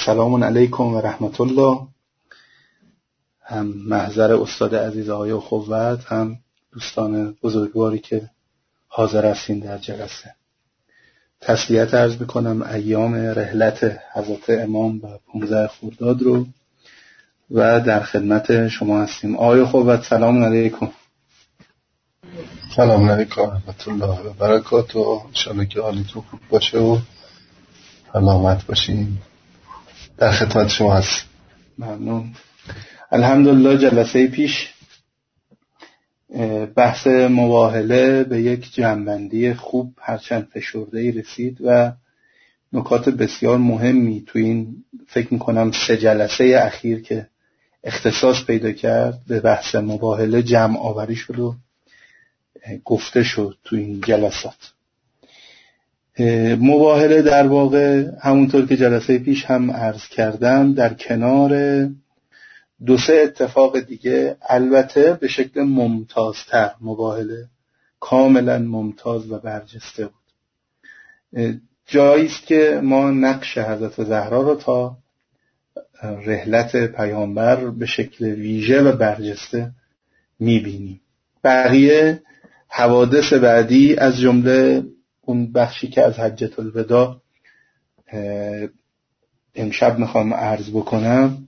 سلام علیکم و رحمت الله. هم محضر استاد عزیز آقای اخوت، هم دوستان بزرگواری که حاضر هستین در جلسه. تسلیت عرض میکنم ایام رحلت حضرت امام و 15 خرداد رو و در خدمت شما هستیم. آقای اخوت سلام علیکم. سلام علیکم و رحمت الله و برکاته. انشاءالله که حالتون خوب باشه و سلامت باشین. در خدمت شما هست. ممنون. الحمدلله جلسه پیش بحث مباهله به یک جنبندی خوب هرچند فشرده‌ای رسید و نکات بسیار مهمی تو این فکر میکنم 3 جلسه اخیر که اختصاص پیدا کرد به بحث مباهله جمع آوری شد و گفته شد تو این جلسات. مباهله در واقع همونطور که جلسه پیش هم عرض کردم در کنار 2-3 اتفاق دیگه، البته به شکل ممتازتر، مباهله کاملا ممتاز و برجسته بود. جاییست که ما نقش حضرت زهرا رو تا رحلت پیامبر به شکل ویژه و برجسته میبینیم. بقیه حوادث بعدی از جمله اون بخشی که از حجة الوداع امشب میخوام عرض بکنم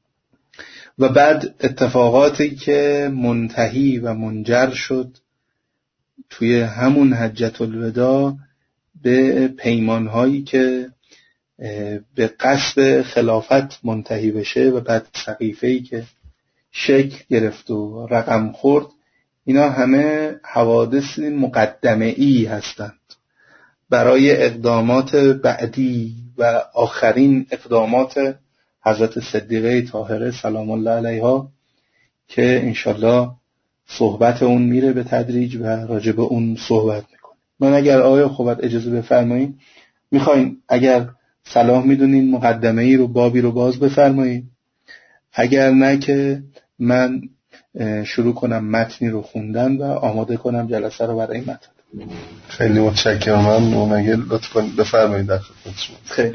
و بعد اتفاقاتی که منتهی و منجر شد توی همون حجة الوداع به پیمانهایی که به قصد خلافت منتهی بشه و بعد سقیفه‌ای که شکل گرفت و رقم خورد. اینا همه حوادث مقدمه‌ای هستند برای اقدامات بعدی و آخرین اقدامات حضرت صدیقه طاهره سلام الله علیها که انشالله صحبت اون میره به تدریج و راجع به اون صحبت میکنه. من اگر آقای اخوت اجازه بفرمایید میخواین اگر صلاح میدونین مقدمه ای رو بابی رو باز بفرمایید، اگر نه که من شروع کنم متنی رو خوندن و آماده کنم جلسه رو برای متن. خیلی متشکرم. من اگه لطف کنید بفرمایید در خدمت شما. خیلی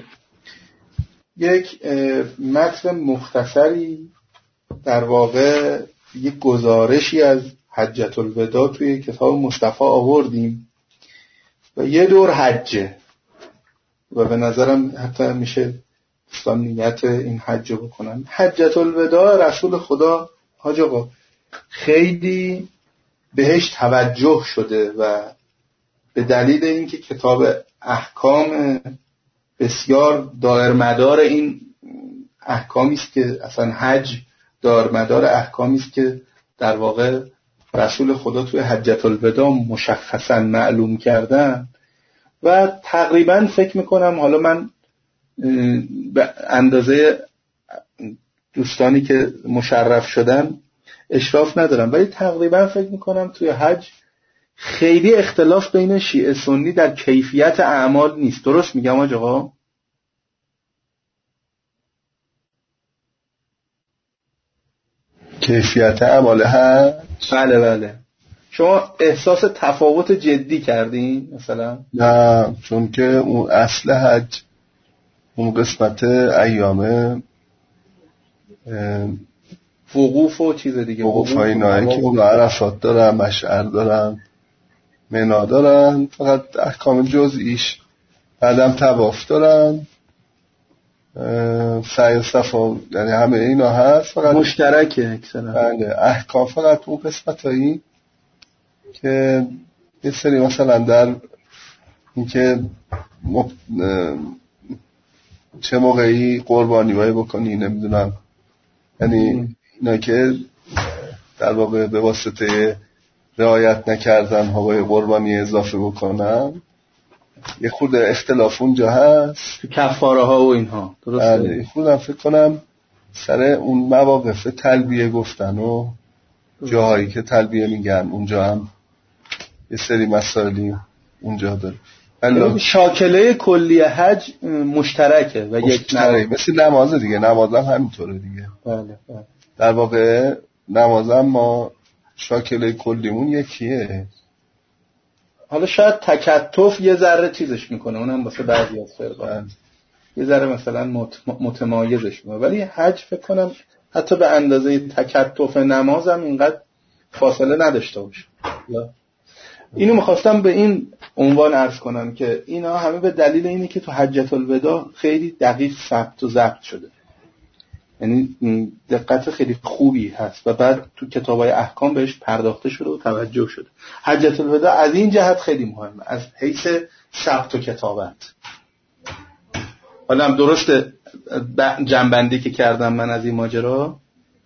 یک متن مختصری در واقع یک گزارشی از حجة الوداع توی کتاب مصطفی آوردیم و یه دور حجه و به نظرم حتی میشه دوستان نیت این حج رو بکنن. حجة الوداع رسول خدا حاج آقا خیلی بهش توجه شده و به دلیل اینکه کتاب احکام بسیار دارمدار این احکامی است که اصلا حج دارمدار احکامی است که در واقع رسول خدا توی حجة الوداع مشخصا معلوم کردن و تقریبا فکر میکنم، حالا من به اندازه دوستانی که مشرف شدن اشراف ندارم، ولی تقریبا فکر میکنم توی حج خیلی اختلاف بین شیعه سنی در کیفیت اعمال نیست. درست میگم آقا؟ کیفیت اعمال حج؟ بله. شما احساس تفاوت جدی کردین مثلا؟ نه، چون که اون اصل حج اون قسمت ایام وقوف و چیز دیگه، وقوف های نایی که اون عرفات دارن، مشعر دارن، منا دارن، فقط احکام جزئیش بعدم طواف دارن، سعی و صفا، یعنی همه اینا هست، فقط مشترکه اکثرا. بله، احکام فقط اون قسمتایی که یه سری مثلا در اینکه چه موقعی قربانی باید بکنی نمیدونم، یعنی اینا که در واقع به واسطه رعایت نکردن ها باید قربانی اضافه بکنن، یه خود اختلاف اونجا هست تو کفاره ها و اینها. درسته؟ بله، خودم فکر کنم سر اون مواقف تلبیه گفتن و جاهایی که تلبیه میگن اونجا هم یه سری مسائلی اونجا داره. شاکله کلی حج مشترکه و یک مثل نماز دیگه، نماز هم همینطوره دیگه. بله. در واقع نماز هم ما شاکله کلیمون یکیه. حالا شاید تکتف یه ذره چیزش میکنه، اونم واسه بعضی از فرقا. یه ذره مثلا متمایزش میکنه، ولی حج فکر کنم حتی به اندازه تکتف نماز هم اینقدر فاصله نداشته باشه. اینو میخواستم به این عنوان عرض کنم که اینا همه به دلیل اینه که تو حجة الوداع خیلی دقیق ثبت و ضبط شده، یعنی دقت خیلی خوبی هست و بعد تو کتابای احکام بهش پرداخته شده و توجه شده. حجة الوداع از این جهت خیلی مهمه، از حیث ثبت و کتابت. حالا هم درسته جنبندی که کردم من از این ماجرا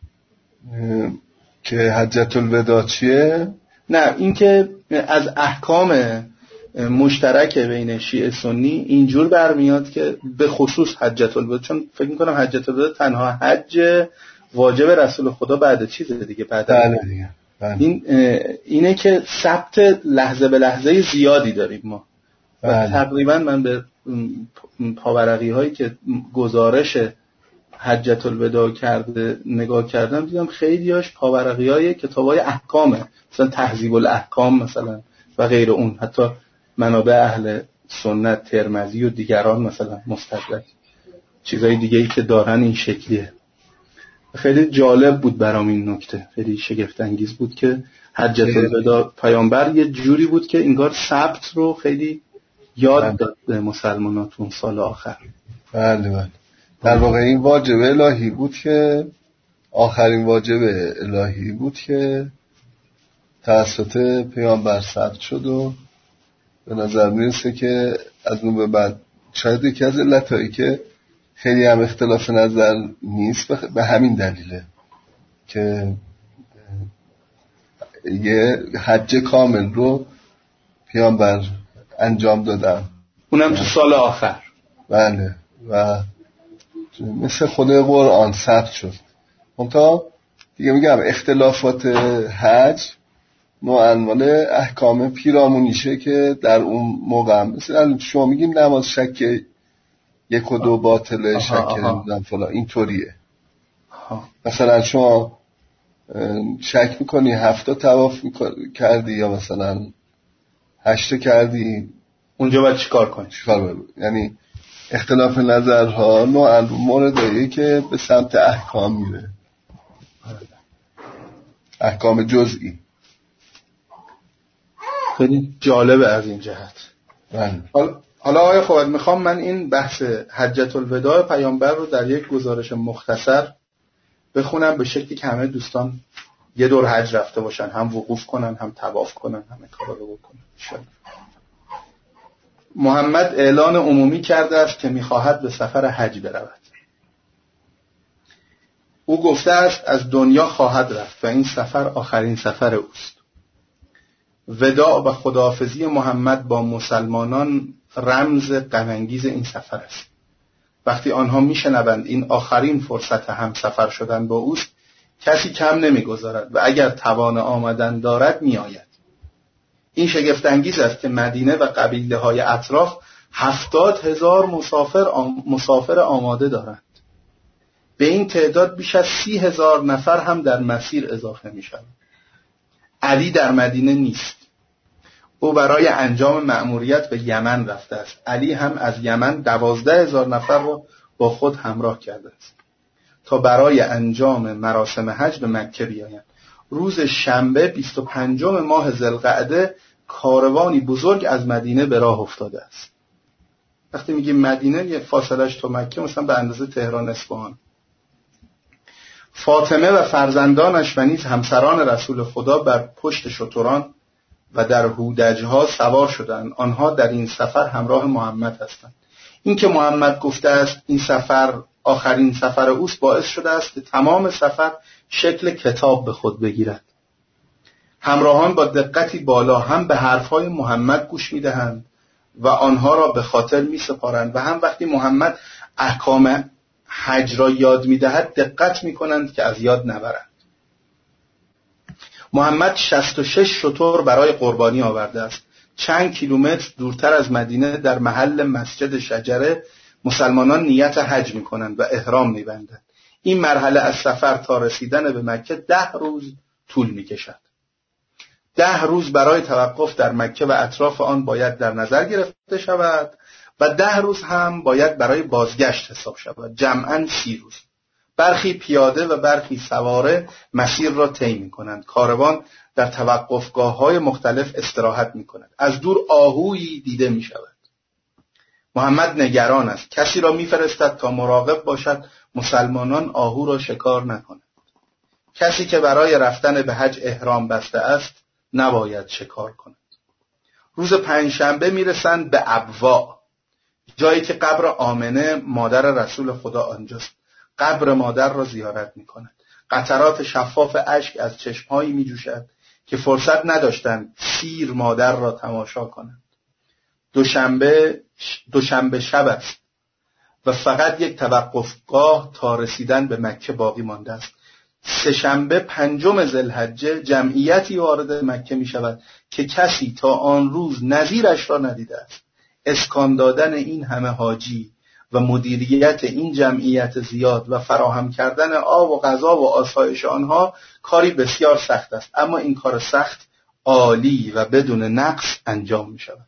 که حجة الوداع چیه؟ نه، این که از احکام مشترک بین شیعه سنی اینجور برمیاد که به خصوص حجة الوداع، چون فکر میکنم حجة الوداع تنها حج واجب رسول خدا بعد چیزه دیگه، بعد دیگه. اینه که ثبت لحظه به لحظه زیادی داریم ما. تقریبا من به پاورقی هایی که گزارش حجة الوداع کرده نگاه کردم، دیدم خیلیاش پاورقی های کتابای احکامه، مثلا تهذیب الاحکام مثلا و غیر اون، حتی منابع اهل سنت ترمذی و دیگران مثلا مستدرک، چیزای دیگه‌ای که دارن این شکلیه. خیلی جالب بود برام این نکته، خیلی شگفت انگیز بود که حجة الوداع پیامبر یه جوری بود که انگار ثبت رو خیلی یاد داد به مسلمانان اون سال آخر. بله. در واقع این واجب الهی بود که آخرین واجب الهی بود که توسط پیامبر ثبت شد و به نظر میرسه که از اون به بعد شاید یکی از علتایی که خیلی هم اختلاف نظر نیست به همین دلیله که یه حج کامل رو پیامبر انجام دادن، اونم تو سال آخر. بله، و مثل خود قرآن ثبت شد. منتها دیگه میگم اختلافات حج نوعاً مال احکام پیرامونیشه که در اون موقع مثلا شما میگیم نماز شک 1 و 2 باطله، شک نمیدونم فلان، این طوریه. مثلا شما شک میکنی 7 طواف کردی یا مثلا 8 کردی، اونجا باید چیکار کنی؟ یعنی اختلاف نظرها نوعاً موردیه که به سمت احکام میره، احکام جزئی. خیلی جالبه از این جهت. حالا آقای خوبت میخوام من این بحث حجة الوداع پیامبر رو در یک گزارش مختصر بخونم به شکلی که همه دوستان یه دور حج رفته باشن، هم وقوف کنن، هم طواف کنن، همه کارا رو بکنن. محمد اعلان عمومی کرده است که میخواهد به سفر حج برود. او گفته است از دنیا خواهد رفت و این سفر آخرین سفر اوست. وداع و خداحافظی محمد با مسلمانان رمز غم‌انگیز این سفر است. وقتی آنها میشنوند این آخرین فرصت هم سفر شدن با اوست، کسی کم نمیگذارد و اگر توان آمدن دارد میآید. این شگفت انگیز است که مدینه و قبیله های اطراف 70,000 مسافر آماده دارند. به این تعداد بیش از 30,000 نفر هم در مسیر اضافه می شوند. علی در مدینه نیست. او برای انجام مأموریت به یمن رفته است. علی هم از یمن 12,000 نفر را با خود همراه کرده است تا برای انجام مراسم حج به مکه بیایند. روز شنبه 25 ماه ذوالقعده کاروانی بزرگ از مدینه به راه افتاده است. وقتی میگیم مدینه، یه فاصلش تا مکه مثلا به اندازه تهران اصفهان. فاطمه و فرزندانش و نیز همسران رسول خدا بر پشت شتران و در هودج‌ها سوار شدند. آنها در این سفر همراه محمد هستند. این که محمد گفته است این سفر آخرین سفر اوست باعث شده است که تمام سفر شکل کتاب به خود بگیرد. همراهان با دقتی بالا هم به حرفهای محمد گوش می‌دهند و آنها را به خاطر می‌سپارند و هم وقتی محمد احکام حج را یاد می‌دهد دقت می‌کنند که از یاد نبرند. محمد 66 شتر برای قربانی آورده است. چند کیلومتر دورتر از مدینه در محل مسجد شجره مسلمانان نیت حج می‌کنند و احرام می‌بندند. این مرحله از سفر تا رسیدن به مکه 10 روز طول می‌کشد. 10 روز برای توقف در مکه و اطراف آن باید در نظر گرفته شود و 10 روز هم باید برای بازگشت حساب شود، جمعاً 30 روز. برخی پیاده و برخی سواره مسیر را طی می‌کنند. کاروان در توقفگاه‌های مختلف استراحت می‌کند. از دور آهویی دیده می‌شود. محمد نگران است. کسی را می‌فرستد تا مراقب باشد مسلمانان آهو را شکار نکنند. کسی که برای رفتن به حج احرام بسته است نباید شکار کند. روز پنجشنبه میرسند به ابوا، جایی که قبر آمنه مادر رسول خدا آنجاست. قبر مادر را زیارت می‌کند. قطرات شفاف اشک از چشم‌هایی می‌جوشد که فرصت نداشتند سیر مادر را تماشا کنند. دوشنبه شب است و فقط یک توقفگاه تا رسیدن به مکه باقی مانده است. سه‌شنبه 5 ذوالحجه جمعیتی وارد مکه می شود که کسی تا آن روز نظیرش را ندیده است. اسکان دادن این همه حاجی و مدیریت این جمعیت زیاد و فراهم کردن آب و غذا و آسایش آنها کاری بسیار سخت است، اما این کار سخت عالی و بدون نقص انجام می شود.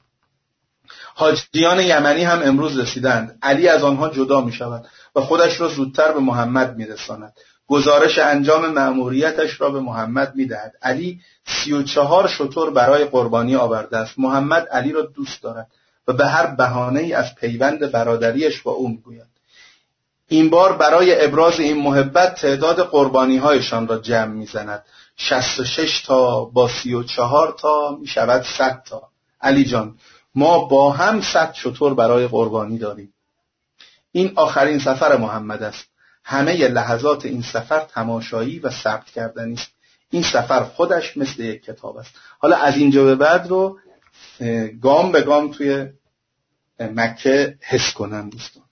حاجیان یمنی هم امروز رسیدند. علی از آنها جدا می شود و خودش را زودتر به محمد می رساند. گزارش انجام مأموریتش را به محمد می دهد. علی 34 شتر برای قربانی آورده است. محمد علی را دوست دارد و به هر بهانه‌ای از پیوند برادریش با او می گوید. این بار برای ابراز این محبت تعداد قربانی‌هایشان را جمع می زند. 66 تا با 34 تا می شود 100 تا. علی جان، ما با هم 100 شتر برای قربانی داریم. این آخرین سفر محمد است. همه لحظات این سفر تماشایی و ثبت کردنی است. این سفر خودش مثل یک کتاب است. حالا از اینجا به بعد رو گام به گام توی مکه حس کنن دوستان.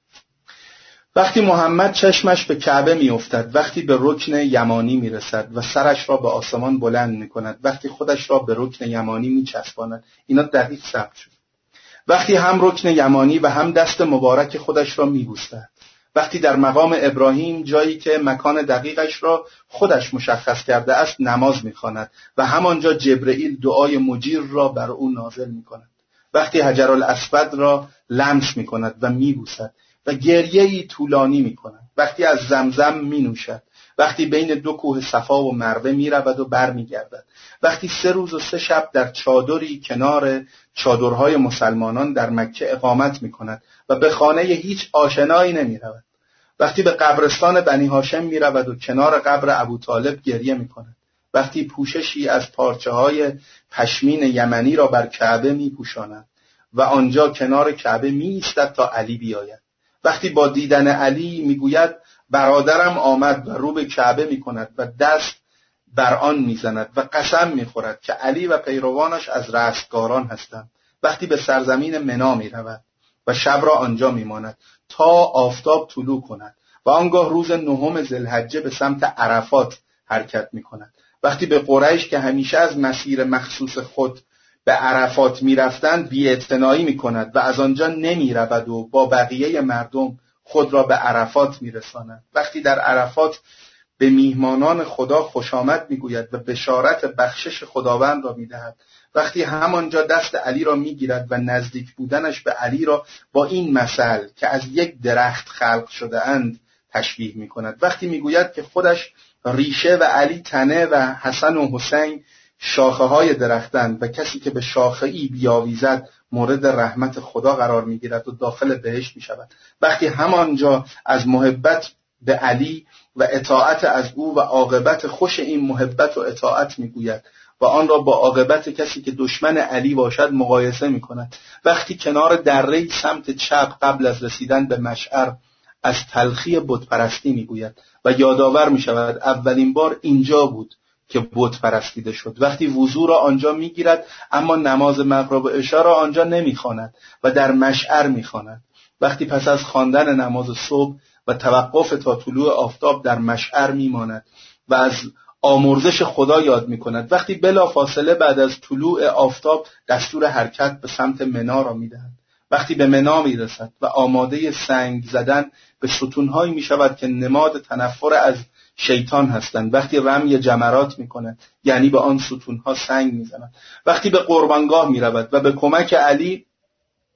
وقتی محمد چشمش به کعبه میافتد، وقتی به رکن یمانی میرسد و سرش را به آسمان بلند میکند، وقتی خودش را به رکن یمانی میچسباند، اینا دقیق ثبت شد. وقتی هم رکن یمانی و هم دست مبارک خودش را میبوسد، وقتی در مقام ابراهیم، جایی که مکان دقیقش را خودش مشخص کرده است، نماز میخواند و همانجا جبرئیل دعای مجیر را بر او نازل میکند، وقتی حجرالاسود را لمس میکند و میبوسد و گریه‌ای طولانی میکند، وقتی از زمزم مینوشد، وقتی بین 2 کوه صفا و مروه میرود و برمیگردد، وقتی 3 روز و 3 شب در چادری کنار چادرهای مسلمانان در مکه اقامت میکند و به خانه هیچ آشنایی نمیرود، وقتی به قبرستان بنی هاشم میرود و کنار قبر ابوطالب گریه میکند، وقتی پوششی از پارچه‌های پشمین یمنی را بر کعبه میپوشاند و آنجا کنار کعبه میایستد تا علی بیاید، وقتی با دیدن علی میگوید برادرم آمد و رو به کعبه میکند و دست بر آن میزند و قسم میخورد که علی و پیروانش از رستگاران هستند، وقتی به سرزمین منا میرود و شب را آنجا میماند تا آفتاب طلوع کند و آنگاه روز 9 ذوالحجه به سمت عرفات حرکت میکند، وقتی به قریش که همیشه از مسیر مخصوص خود به عرفات میرفتند بی‌اعتنایی میکند و از آنجا نمیرود و با بقیه مردم خود را به عرفات میرساند، وقتی در عرفات به میهمانان خدا خوش آمد میگوید و بشارت بخشش خداوند را میدهد، وقتی همانجا دست علی را میگیرد و نزدیک بودنش به علی را با این مثل که از یک درخت خلق شده اند تشبیه میکند، وقتی میگوید که خودش ریشه و علی تنه و حسن و حسین شاخه های درختند و کسی که به شاخه ای بیاویزد مورد رحمت خدا قرار میگیرد و داخل بهشت میشود، وقتی همانجا از محبت به علی و اطاعت از او و عاقبت خوش این محبت و اطاعت میگوید و آن را با عاقبت کسی که دشمن علی باشد مقایسه میکند، وقتی کنار دره سمت چپ قبل از رسیدن به مشعر از تلخی بتپرستی میگوید و یادآور میشود اولین بار اینجا بود که بت پرستیده شد، وقتی وضو را آنجا میگیرد اما نماز مغرب و عشا را آنجا نمیخواند و در مشعر میخواند، وقتی پس از خواندن نماز صبح و توقف تا طلوع آفتاب در مشعر میماند و از آمرزش خدا یاد میکند، وقتی بلا فاصله بعد از طلوع آفتاب دستور حرکت به سمت منا را میدهد، وقتی به منا میرسد و آماده سنگ زدن به ستونهایی میشود که نماد تنفر از شیطان هستند، وقتی رمی جمرات میکند یعنی به آن ستونها سنگ میزند، وقتی به قربانگاه میرود و به کمک علی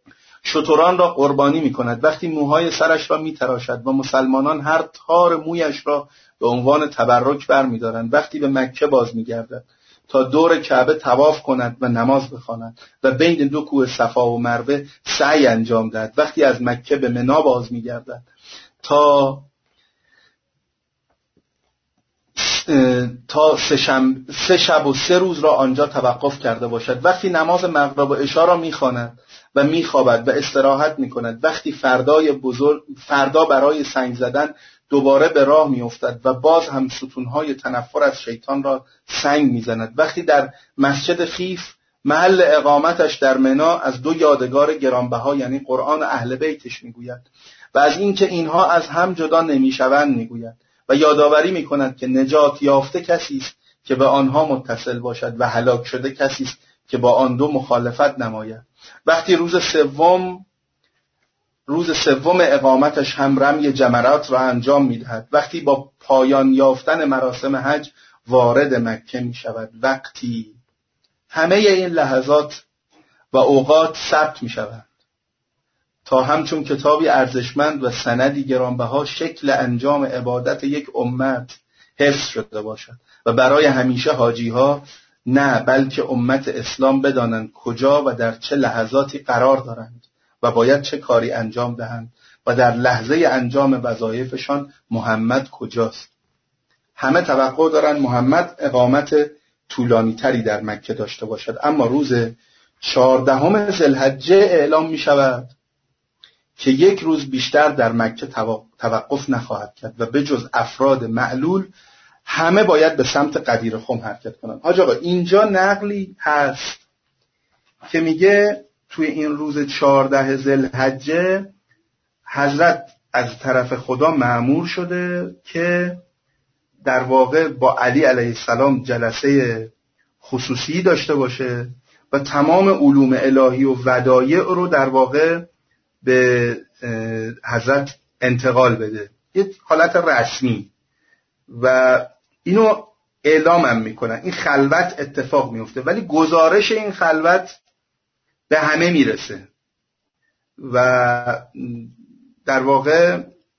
شتران را قربانی می‌کند، وقتی موهای سرش را می‌تراشد و مسلمانان هر تار مویش را به عنوان تبرک برمی‌دارند، وقتی به مکه باز می‌گردد تا دور کعبه طواف کند و نماز بخواند و بین دو کوه صفا و مروه سعی انجام دهد، وقتی از مکه به منا باز می‌گردد تا سه شب و 3 روز را آنجا توقف کرده باشد، وقتی نماز مغرب و عشا را می‌خواند و می‌خوابد و استراحت می‌کند، وقتی فردا برای سنگ زدن دوباره به راه می‌افتد و باز هم ستونهای تنفر از شیطان را سنگ می‌زند، وقتی در مسجد خیف محل اقامتش در منا از 2 یادگار گرانبها یعنی قرآن و اهل بیتش می‌گوید و از اینکه اینها از هم جدا نمی‌شوند می‌گوید و یادآوری می‌کند که نجات یافته کسی است که به آنها متصل باشد و هلاک شده کسی است که با آن دو مخالفت نماید. وقتی روز سوم اقامتش هم رمی جمرات را انجام می‌دهد، وقتی با پایان یافتن مراسم حج وارد مکه می‌شود، وقتی همه این لحظات و اوقات ثبت می‌شوند تا همچون کتابی ارزشمند و سندی گرانبها شکل انجام عبادت یک امت حفظ شده باشد و برای همیشه حاجی‌ها نه بلکه امت اسلام بدانند کجا و در چه لحظاتی قرار دارند و باید چه کاری انجام دهند و در لحظه انجام وظایفشان محمد کجاست. همه توقع دارند محمد اقامت طولانی تری در مکه داشته باشد، اما روز 14 ذوالحجه اعلام می شود که 1 روز بیشتر در مکه توقف نخواهد کرد و به جز افراد معلول همه باید به سمت قدیر خم حرکت کنند. حاج آقا اینجا نقلی هست که میگه توی این روز 14 ذوالحجه حضرت از طرف خدا مأمور شده که در واقع با علی علیه السلام جلسه خصوصی داشته باشه و تمام علوم الهی و ودایع رو در واقع به حضرت انتقال بده، یه حالت رسمی، و اینو اعلام هم میکنن. این خلوت اتفاق میفته ولی گزارش این خلوت به همه میرسه و در واقع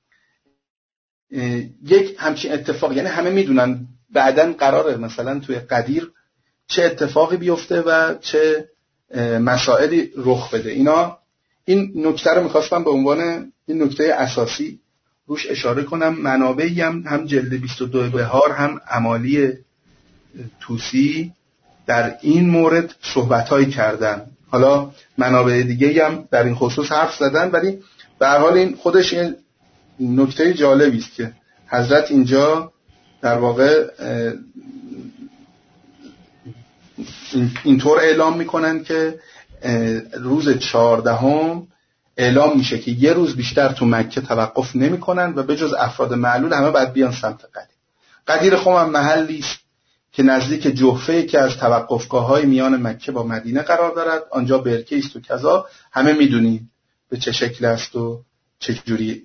یک همچین اتفاق، یعنی همه میدونن بعدن قراره مثلا توی قدیر چه اتفاقی بیفته و چه مسائلی رخ بده. این نکته رو میخواستم به عنوان این نکته اساسی روش اشاره کنم. منابعی هم جلد 22 بهار هم امالی توسی در این مورد صحبت‌هایی کردن. حالا منابع دیگه هم در این خصوص حرف زدن، ولی به هر حال این خودش این نکته جالبی است که حضرت اینجا در واقع اینطور اعلام میکنن که روز 14 اعلام میشه که 1 روز بیشتر تو مکه توقف نمیکنن و به جز افراد معلول همه باید بیان سمت قدیر. قدیر خم هم محلی است که نزدیک جحفه که از توقفگاه‌های میان مکه با مدینه قرار دارد. آنجا برکه است و کذا، همه میدونیم به چه شکل است و چه جوری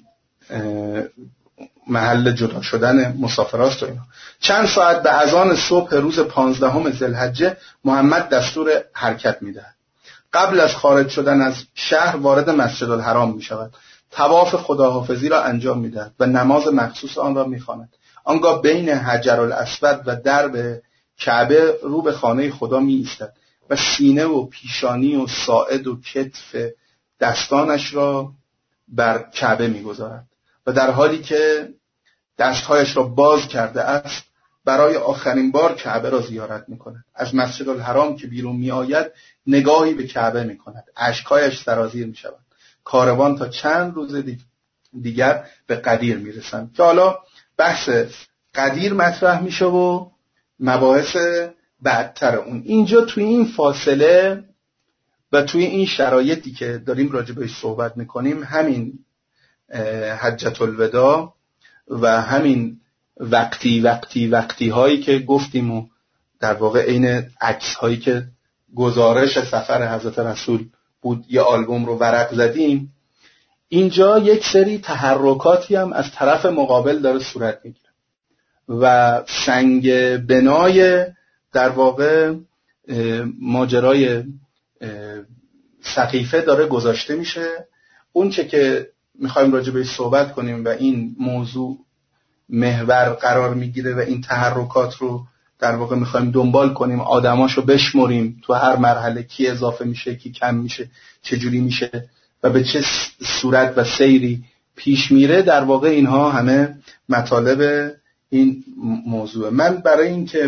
محل جدا شدن مسافراست و اینا. چند ساعت به اذان صبح روز 15 ذوالحجه محمد دستور حرکت میدهد. قبل از خارج شدن از شهر وارد مسجد الحرام می شود. طواف خداحافظی را انجام می دهد و نماز مخصوص آن را می خواند. آنگاه بین حجر الاسود و درب کعبه رو به خانه خدا می ایستد و سینه و پیشانی و ساعد و کتف دستانش را بر کعبه می گذارد و در حالی که دستهایش را باز کرده است برای آخرین بار کعبه را زیارت می کند. از مسجد الحرام که بیرون می آید نگاهی به کعبه می کند. اشکایش سرازیر می شود. کاروان تا چند روز دیگر به قدیر می رسند که حالا بحث قدیر مطرح می شه و مباحث بعدتر اون. اینجا توی این فاصله و توی این شرایطی که داریم راجع بهش صحبت می کنیم، همین حجة الوداع و همین وقتی هایی که گفتیم و در واقع عین عکس هایی که گزارش سفر حضرت رسول بود یه آلبوم رو ورق زدیم، اینجا یک سری تحرکاتی هم از طرف مقابل داره صورت میگیره و سنگ بنای در واقع ماجرای سقیفه داره گذاشته میشه. اون چه که میخوایم راجع بهش صحبت کنیم و این موضوع محور قرار میگیره و این تحرکات رو در واقع میخوایم دنبال کنیم، آدماشو بشمریم تو هر مرحله کی اضافه میشه کی کم میشه چجوری میشه و به چه صورت و سیری پیش میره، در واقع اینها همه مطالب این موضوع. من برای اینکه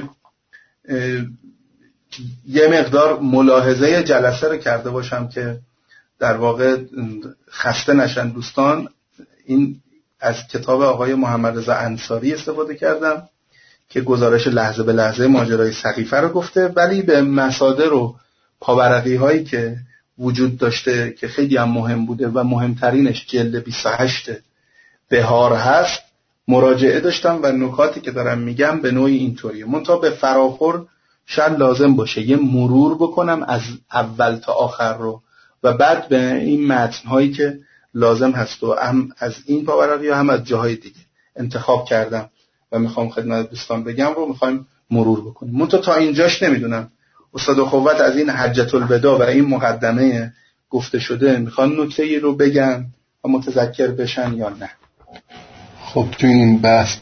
یه مقدار ملاحظه جلسه رو کرده باشم که در واقع خسته نشن دوستان، این از کتاب آقای محمد رضا انصاری استفاده کردم که گزارش لحظه به لحظه ماجرای سقیفه رو گفته، ولی به مصادر و پاورقی هایی که وجود داشته که خیلی هم مهم بوده و مهمترینش جلد 28 بهار هست مراجعه داشتم و نکاتی که دارم میگم به نوعی اینطوریه. منتها به فراخور شاید لازم باشه یه مرور بکنم از اول تا آخر رو و بعد به این متن‌هایی که لازم هست و هم از این پاورقی هم از جاهای دیگه انتخاب کردم و میخوام خدمت دوستان بگم رو میخوایم مرور بکنیم. منتها تا اینجاش نمیدونم استاد اخوت از این حجة الوداع و این مقدمه گفته شده میخوان نکته‌ای رو بگن و متذکر بشن یا نه؟ خب تو این بحث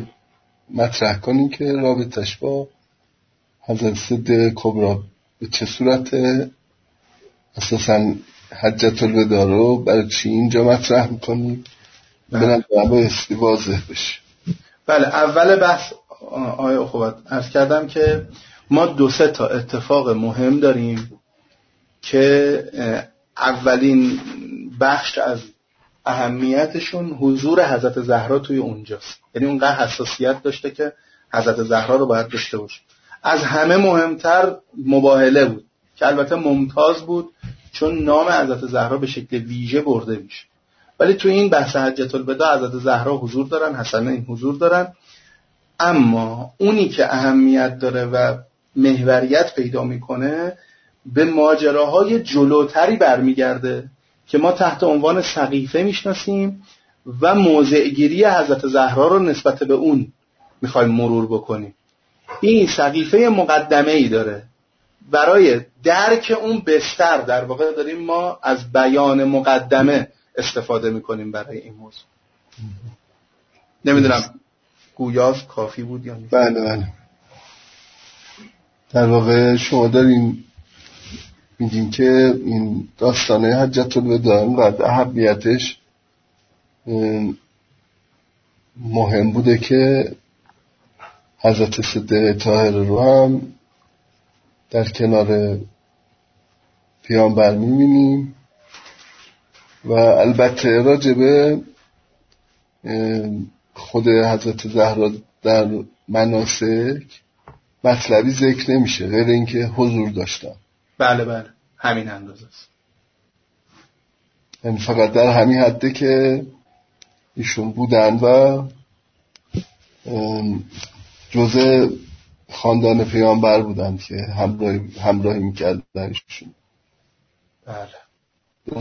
مطرح کنیم که رابطش با حضرت صدیقه کبری به چه صورته، اساساً حجة الوداع رو برای چی اینجا مطرح میکنیم برای بایستی واضح بشه. بله، اول بحث آقای اخوت عرض کردم که ما 2-3 تا اتفاق مهم داریم که اولین بخش از اهمیتشون حضور حضرت زهرا توی اونجاست، یعنی اونقدر حساسیت داشته که حضرت زهرا رو باید داشته باشه. از همه مهمتر مباهله بود که البته ممتاز بود چون نام حضرت زهرا به شکل ویژه برده میشه، ولی توی این بحث حجة الوداع حضرت زهرا حضور دارن، حسنین حضور دارن. اما اونی که اهمیت داره و محوریت پیدا میکنه به ماجراهای جلوتری برمیگرده که ما تحت عنوان سقیفه میشناسیم و موضعگیری حضرت زهرا رو نسبت به اون میخوایم مرور بکنیم. این سقیفه مقدمه‌ای داره برای درک اون بستر، در واقع داریم ما از بیان مقدمه استفاده میکنیم برای این موضوع. نمیدونم گویاست کافی بود یا نه؟ بله بله، در واقع شما دارین میگین که این داستانه حجة الوداع اینقدر اهمیتش مهم بوده که حضرت صدیقه طاهره رو هم در کنار پیامبر می‌بینیم و البته راجبه خود حضرت زهرا در مناسک مطلبی ذکر نمیشه غیر اینکه حضور داشتن. بله بله، همین اندازه است، یعنی فقط در همین حده که ایشون بودن و جزء خاندان پیامبر بودن که همراهی میکردن ایشون. بله.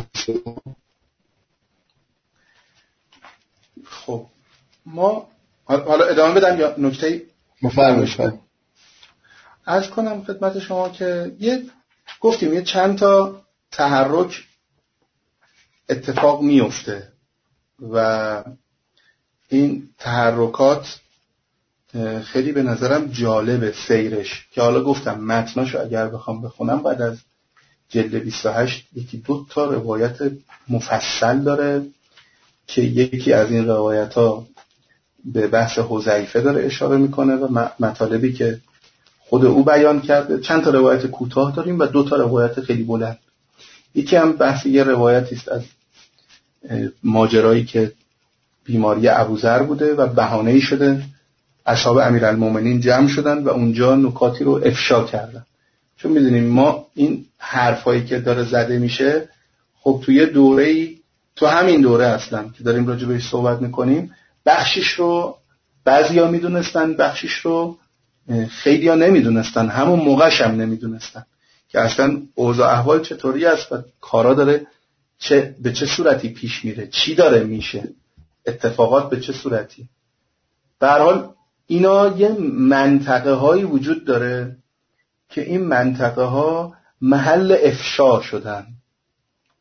خب ما حالا ادامه بدم یا نکته مفرمایید؟ عرض کنم خدمت شما که گفتیم یه چند تا تحرک اتفاق میفته و این تحرکات خیلی به نظرم جالبه سیرش، که حالا گفتم متناشو اگر بخوام بخونم بعد از جلد 28 2 تا روایت مفصل داره که یکی از این روایت ها به بحث حذیفه داره اشاره میکنه و مطالبی که خود او بیان کرده. چند تا روایت کوتاه داریم و 2 تا روایت خیلی بلند. یکی هم بحث یه روایتی است از ماجرایی که بیماری ابوذر بوده و بهانه‌ای شده اصحاب امیرالمومنین جمع شدن و اونجا نکاتی رو افشا کردن. چون میدونیم ما این حرفایی که داره زده میشه خب توی دوره‌ای، تو همین دوره اصلا که داریم راجع بهش صحبت میکنیم، بخشش رو بعضیا میدونستن، بخشش رو خیلیا نمیدونستن، همون موقعش هم نمیدونستن که اصلا اوضاع احوال چطوری است و کارا داره به چه صورتی پیش میره، چی داره میشه، اتفاقات به چه صورتی. به هر حال اینا یه منطقه هایی وجود داره که این منطقه ها محل افشا شدن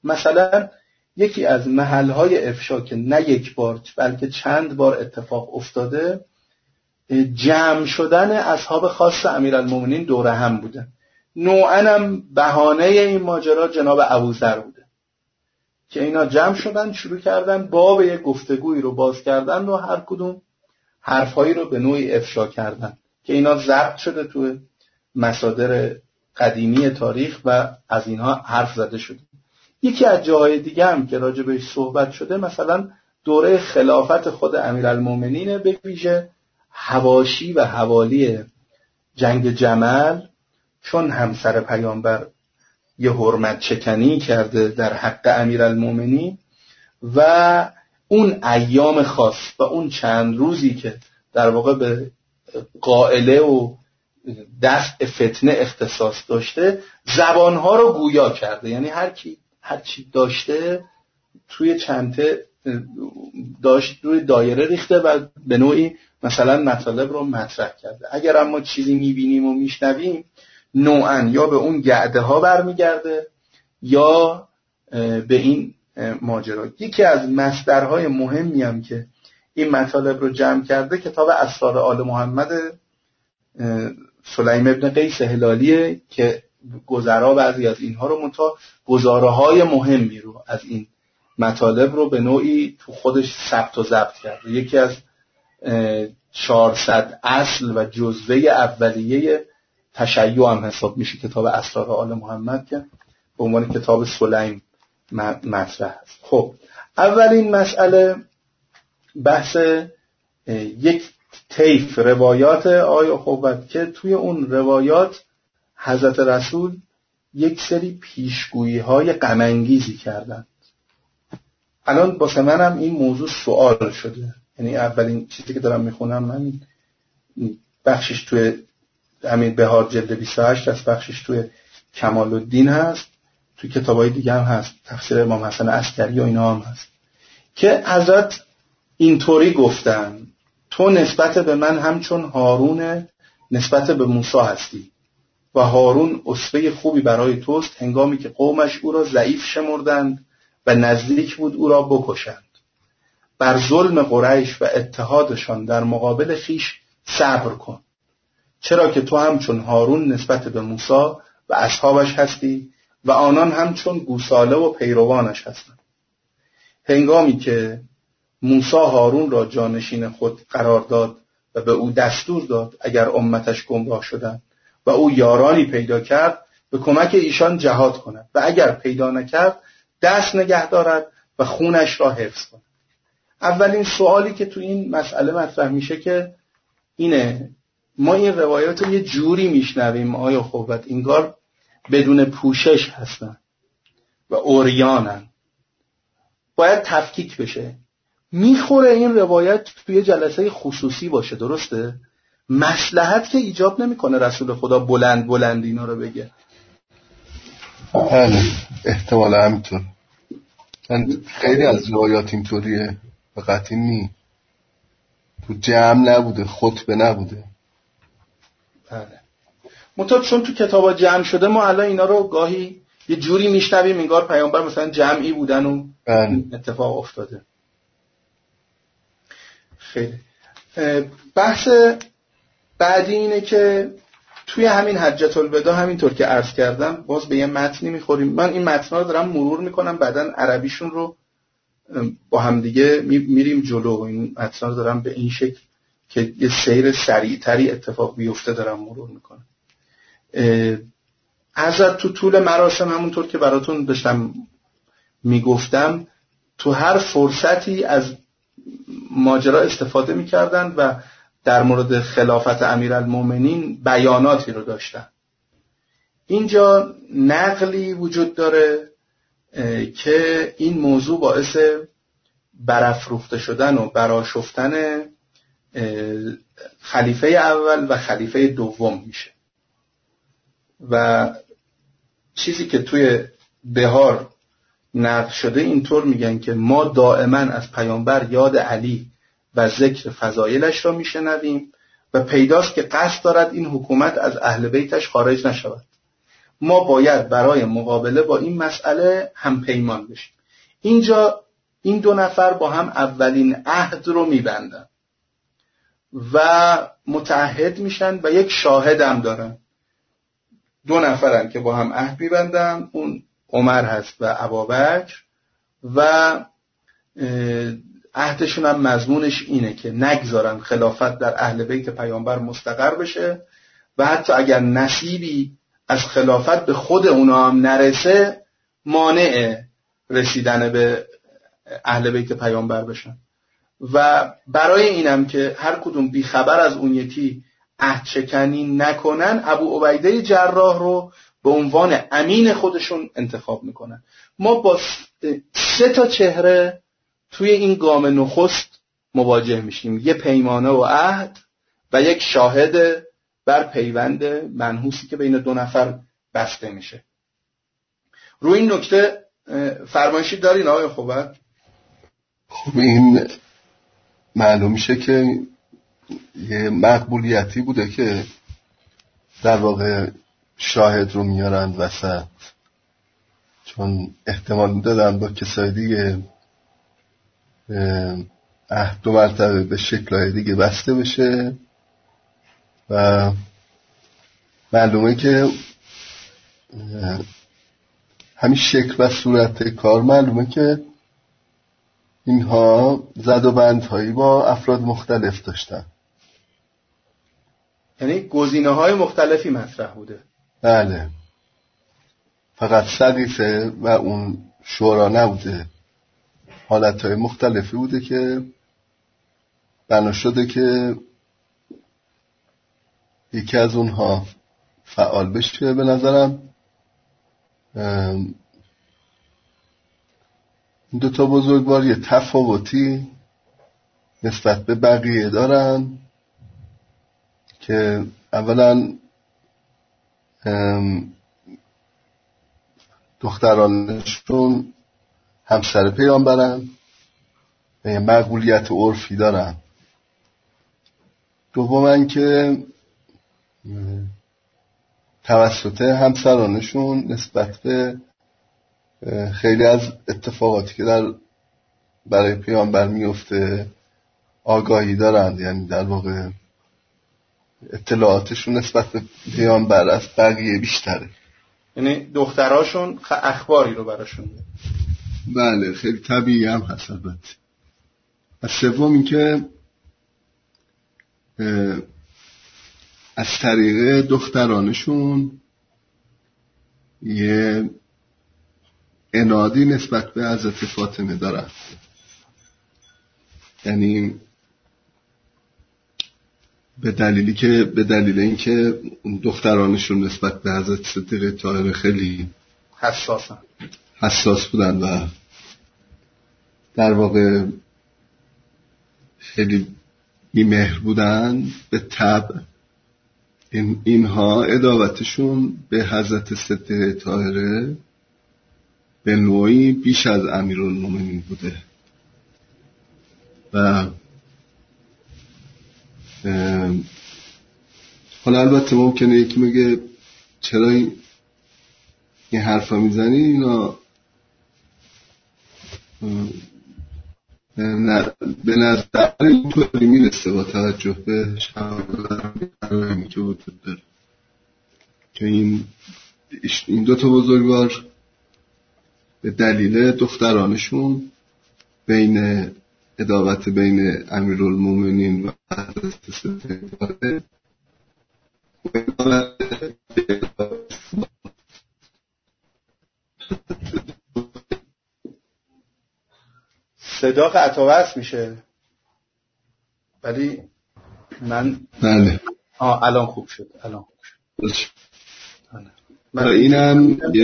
مثلا یکی از محلهای افشا که نه یک بار بلکه چند بار اتفاق افتاده، جمع شدن اصحاب خاص امیرالمومنین دوره هم بوده. نوعاً هم بهانه این ماجرا جناب ابوذر بوده که اینا جمع شدن، شروع کردن باب یک گفتگویی رو باز کردن و هر کدوم حرفایی رو به نوعی افشا کردن که اینا ضبط شده تو مصادر قدیمی تاریخ و از اینها حرف زده شده. یکی از جاهای دیگه هم که راجع بهش صحبت شده مثلا دوره خلافت خود امیرالمومنین، به ویژه حواشی و حوالی جنگ جمل، چون همسر پیامبر یه حرمت شکنی کرده در حق امیرالمومنین و اون ایام خاص و اون چند روزی که در واقع به قائله و دفع فتنه اختصاص داشته، زبانها رو گویا کرده. یعنی هر چی داشته توی چنته داشت روی دایره ریخته و به نوعی مثلا مطالب رو مطرح کرده. اگر ما چیزی میبینیم و میشنویم نوعاً یا به اون گعده ها برمیگرده یا به این ماجرا. یکی از مصدرهای مهمی هم که این مطالب رو جمع کرده کتاب اسرار آل محمد سلیم ابن قیس هلالیه که گذرا بعضی از اینها رو گزاره‌های مهمی رو از این مطالب رو به نوعی تو خودش ثبت و ضبط کرده. یکی از 400 اصل و جزوه اولیه تشیع هم حساب میشه کتاب اسرار آل محمد که به عنوان کتاب سلیم مطرح است. خب اولین مسئله بحث یک طیف روایات آقای اخوت که توی اون روایات حضرت رسول یک سری پیشگویی‌های غم انگیزی کردند. الان واسه منم این موضوع سوال شده. یعنی اولین چیزی که دارم میخونم من بخشش توی همین بهار جلد 28 از بخشش توی کمال الدین هست، توی کتابای دیگه هم هست، تفسیر امام حسن عسکری و اینا هم هست که حضرت اینطوری گفتن: تو نسبت به من همچون هارون نسبت به موسی هستی و هارون اسوه خوبی برای توست هنگامی که قومش او را ضعیف شمردند و نزدیک بود او را بکشند. بر ظلم قریش و اتحادشان در مقابل خیش صبر کن، چرا که تو همچون هارون نسبت به موسی و اصحابش هستی و آنان همچون گوساله و پیروانش هستند. هنگامی که موسی هارون را جانشین خود قرار داد و به او دستور داد اگر امتش گمراه شدند و او یارانی پیدا کرد به کمک ایشان جهاد کند و اگر پیدا نکرد دست نگه دارد و خونش را حفظ کند. اولین سوالی که تو این مسئله مطرح میشه که اینه: ما این روایات رو یه جوری میشنویم آیا خوبت انگار بدون پوشش هستن و عریانن، باید تفکیک بشه. میخوره این روایت توی جلسه خصوصی باشه، درسته؟ مصلحت که ایجاب نمیکنه رسول خدا بلند اینا رو بگه. بله احتمالا همینطور. خیلی از روایات اینطوریه و قطعی نی، تو جمع نبوده، خطبه نبوده. بله منتها چون تو کتابا جمع شده ما الان اینا رو گاهی یه جوری میشنویم انگار پیامبر مثلا جمعی بودن و این اتفاق افتاده. خیلی بحث بعدی اینه که توی همین حجة الوداع همینطور که عرض کردم باز به یه متنی میخوریم. من این متن‌ها رو دارم مرور میکنم، بعدن عربیشون رو با هم دیگه میریم جلو. این متن‌ها رو دارم به این شکل که یه سیر سریعتری اتفاق بیفته دارم مرور میکنم. حضرت تو طول مراسم همونطور که براتون داشتم میگفتم تو هر فرصتی از ماجرا استفاده میکردن و در مورد خلافت امیرالمومنین بیاناتی رو داشتن. اینجا نقلی وجود داره که این موضوع باعث برافروخته شدن و برآشفتن خلیفه اول و خلیفه دوم میشه و چیزی که توی بهار نقل شده اینطور میگن که ما دائما از پیامبر یاد علی و ذکر فضایلش را میشنویم و پیداست که قصد دارد این حکومت از اهل بیتش خارج نشود ما باید برای مقابله با این مسئله همپیمان بشیم. اینجا این دو نفر با هم اولین عهد رو میبندن و متعهد میشن و یک شاهد هم دارن. دو نفرن که با هم عهد میبندن، اون عمر هست و ابوبکر، و عهدشون هم مضمونش اینه که نگذارن خلافت در اهل بیت پیامبر مستقر بشه و حتی اگر نصیبی از خلافت به خود اونا هم نرسه مانع رسیدن به اهل بیت پیامبر بشن. و برای اینم که هر کدوم بی خبر از اون یکی عهد شکنی نکنن، ابو عبیده جراح رو به عنوان امین خودشون انتخاب میکنن. ما با 3 تا چهره توی این گام نخست مواجه میشیم: یه پیمانه و عهد و یک شاهد بر پیوند منحوسی که بین 2 نفر بسته میشه. روی این نکته فرمایشی دارین آقای خوبت؟ خب این معلوم میشه که یه مقبولیتی بوده که در واقع شاهد رو میارن وسط، چون احتمال میدادن با کسای دیگه عهد 2 مرتبه به شکلهای دیگه بسته بشه و معلومه که همین شکل و صورت کار معلومه که اینها زد و بندهایی با افراد مختلف داشتن، یعنی گزینه‌های مختلفی مطرح بوده. بله، فقط سقیفه و اون شورا نبوده، حالتهای مختلفی بوده که بنا شده که یکی از اونها فعال بشه. به نظرم این 2 تا بزرگوار یه تفاوتی نسبت به بقیه دارن که اولا دخترانشون همسر پیامبرن و یه مقبولیت عرفی دارن. دوما که توسط همسرانشون نسبت به خیلی از اتفاقاتی که برای پیامبر میفته آگاهی دارند، یعنی در واقع اطلاعاتشون نسبت به پیامبر از بقیه بیشتره. یعنی دختراشون اخباری رو براشون میده. بله، خیلی طبیعی هم هست البته. و سوم این که از طریق دخترانشون یه عنادی نسبت به حضرت فاطمه دارن، یعنی به دلیل اینکه دخترانشون نسبت به حضرت صدیقه طاهره خیلی حساس بودن و در واقع خیلی بی‌مهر بودن، به طبع اینها عداوتشون به حضرت صدیقه طاهره به نوعی بیش از امیرالمومنین بوده و حالا البته ممکنه یکی میگه چرا این حرفا میزنی؟ اینا به نظر اینطوری میرسه با توجه به شواهدی که وجود داره که این 2 تا بزرگوار به دلیل دخترانشون بین عداوت بین امیرالمومنین و حضرت صدیقه صدا قطع و وصل میشه، ولی من بله الان خوب شد. اینم یه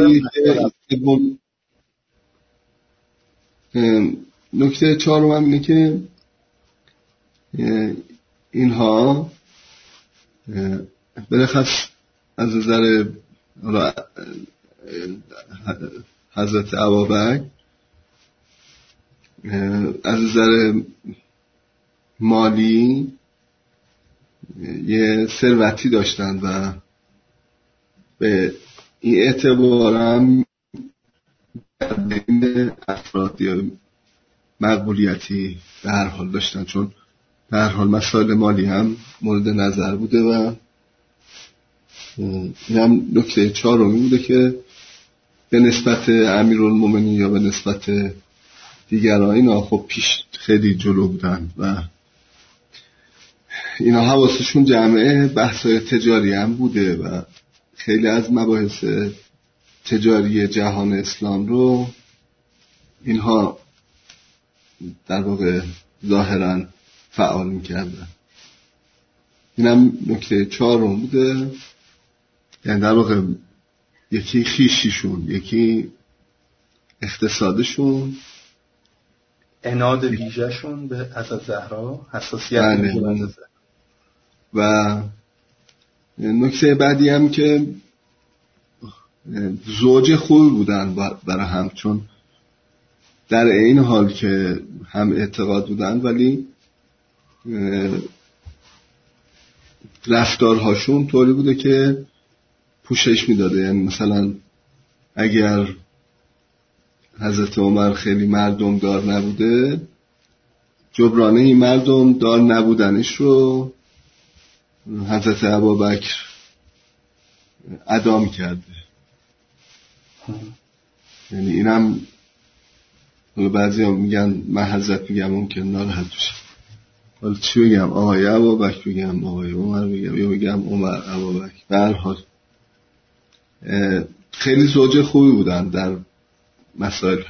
نکته چهارم هم اینه که اینها برخص از نظر حضرت ابوبکر از نظر مالی یه ثروتی داشتن و به این اعتبارم بین افراد یا مقبولیتی به هر حال داشتن، چون به هر حال مسائل مالی هم مورد نظر بوده و این هم نکته چهارمی بوده که به نسبت امیرالمومنین یا به نسبت دیگران اینا خب پیش خیلی جلو بودن و اینا حواسشون جمعه بحثای تجاری هم بوده و خیلی از مباحث تجاری جهان اسلام رو اینها در واقع ظاهرا فعال میکردن. اینم نکته چهارم بوده، یعنی در واقع یکی خویشیشون، یکی اقتصادشون، عناد ویژه‌شون به حضرت زهرا، حساسیت به حضرت زهرا. و نکته بعدی هم که زوج خوبی بودن برای هم، چون در این حال که هم اعتقاد بودن ولی رفتارهاشون طوری بوده که پوشش میداده. یعنی مثلا اگر حضرت عمر خیلی مردم دار نبوده، جبرانه این مردم دار نبودنش رو حضرت ابوبکر ادا می‌کرده. یعنی اینم بعضی هم میگن، من حضرت میگم ممکن ناراحت بشه، حالا چی بگم، آقای ابوبکر بگم، آقای عمر بگم، یا بگم عمر ابوبکر، به هر حال خیلی زوج خوبی بودن در مسائل.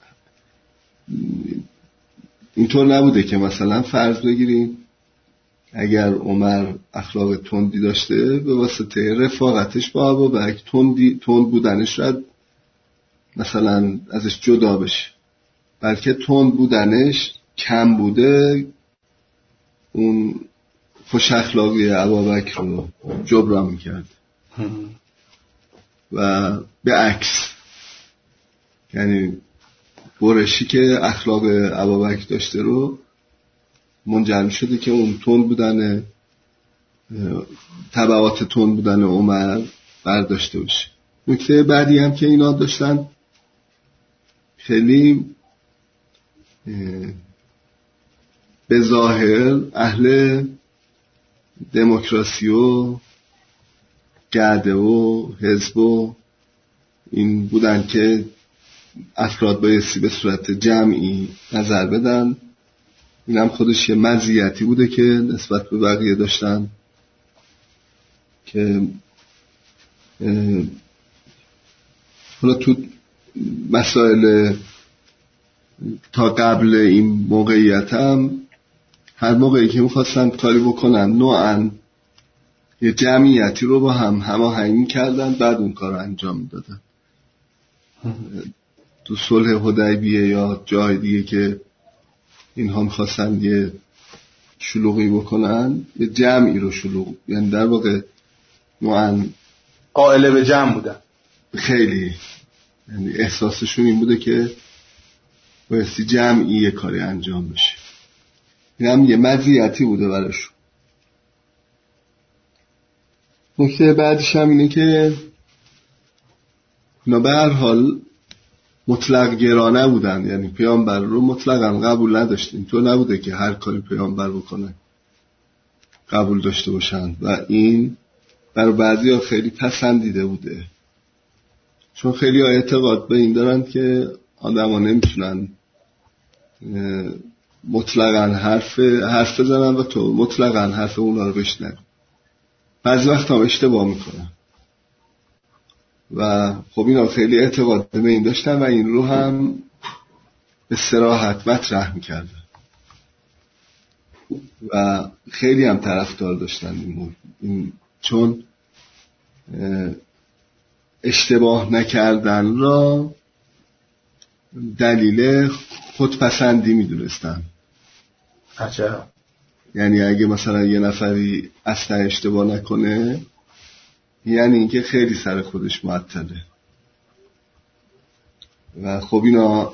اینطور نبوده که مثلا فرض بگیریم اگر عمر اخلاق تندی داشته به واسطه رفاقتش با ابوبکر تند بودنش شاید مثلا ازش جدا بشه، بلکه تند بودنش کم بوده اون خوش اخلاقی ابوبکر رو جبران میکرد و به عکس، یعنی برشی که اخلاق ابوبکر داشته رو منجر شده که اون تند بودن، تبعات تند بودن عمر برداشته باشه. نکته بعدی هم که اینا داشتن، خیلی به ظاهر اهل دموکراسی و گرده و حزب و این بودن که افراد بایستی به صورت جمعی نظر بدن. این هم خودش یه مزیتی بوده که نسبت به بقیه داشتن که حالا تو مسائل تا قبل این موقعیت هم هر موقعی که میخواستن کاری بکنن نوعاً یه جمعیتی رو با هم هماهنگ کردن، بعد اون کار رو انجام میدادن. تو صلح حدیبیه یا جای دیگه که اینها میخواستن یه شلوغی بکنن، یه جمعی رو شلوغ، یعنی در واقع نوعاً قائل به جمع بودن. خیلی یعنی احساسشون این بوده که بایستی جمعی یه کاری انجام بشه. این هم یه مزیتی بوده براشون. نکته بعدش هم اینه که اینا به هر حال مطلق گرانه بودن، یعنی پیامبر رو مطلقاً قبول نداشتن. اینطور نبوده که هر کاری پیامبر بکنه قبول داشته باشن و این برای بعضی ها خیلی پسندیده بوده، چون خیلی ها اعتقاد به این دارن که آدم ها نمیتونن مطلقاً حرف بزنن و تو مطلقاً حرف اونا رو بشنوی. بعضی وقت هم اشتباه میکنن و خب اینا خیلی اعتقاد به این داشتن و این رو هم به صراحت مطرح میکردن و خیلی هم طرفدار داشتن این چون اشتباه نکردن را دلیل خودپسندی میدونستن. عجب. یعنی اگه مثلا یه نفری اصلا اشتباه نکنه، یعنی اینکه خیلی سر خودش معطله. و خب اینا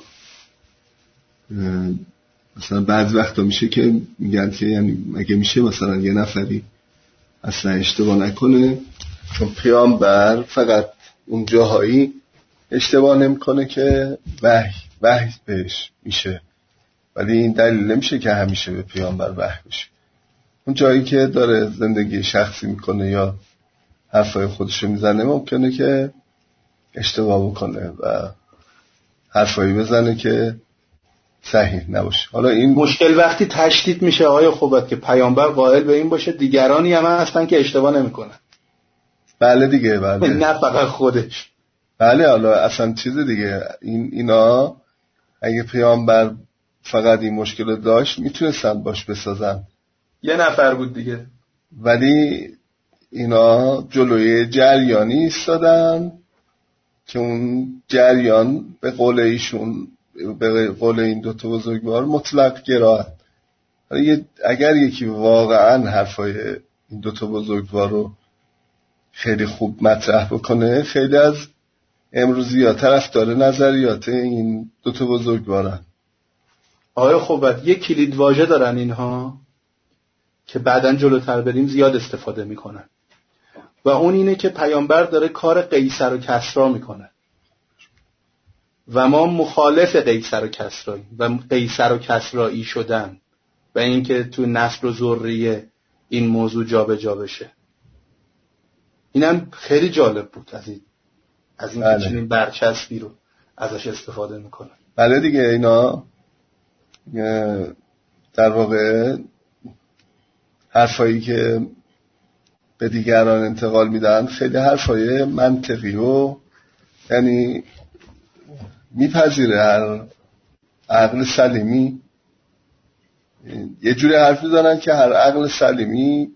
مثلا بعض وقتا میشه که میگن که یعنی اگه میشه مثلا یه نفری اصلا اشتباه نکنه، چون پیامبر فقط اون جاهایی اشتباه نمیکنه که وحی بهش میشه، ولی این دلیل نمیشه که همیشه به پیامبر وحی بشه. اون جایی که داره زندگی شخصی میکنه یا حرفای خودشو میزنه ممکنه که اشتباه بکنه و حرفایی بزنه که صحیح نباشه. حالا این مشکل وقتی تشدید میشه آقای خوبت که پیامبر قائل به این باشه دیگرانی هم هستن که اشتباه نمیکنن. بله دیگه، بله، نه فقط خودش. بله. حالا اصلا چیز دیگه، اینا اگه پیامبر فقط این مشکل داشت میتونستن باش بسازن، یه نفر بود دیگه، ولی اینا جلوی جریانی ایستادن که اون جریان به قول ایشون، به قول این دوتا بزرگوار، مطلق گراه. اگر یکی واقعا حرفای این دوتا بزرگوار رو خیلی خوب مطرح بکنه، خیلی از امروزی ها طرفدار نظریات این دوتا بزرگوارن. آقای خوبت یک کلید واژه دارن اینها که بعداً جلوتر بریم زیاد استفاده میکنن و اون اینه که پیامبر داره کار قیصر و کسری میکنه و ما مخالف قیصر و کسری و قیصر و کسرایی شدن و اینکه تو نسل و ذریه این موضوع جابجا بشه. اینم خیلی جالب بود از این بله. که چنین برچسبی رو ازش استفاده میکنن. بله دیگه، اینا در واقع حرفایی که به دیگران انتقال میدن خیلی حرفای منطقی و یعنی میپذیره هر عقل سلیمی. یه جوری حرفی دارن که هر عقل سلیمی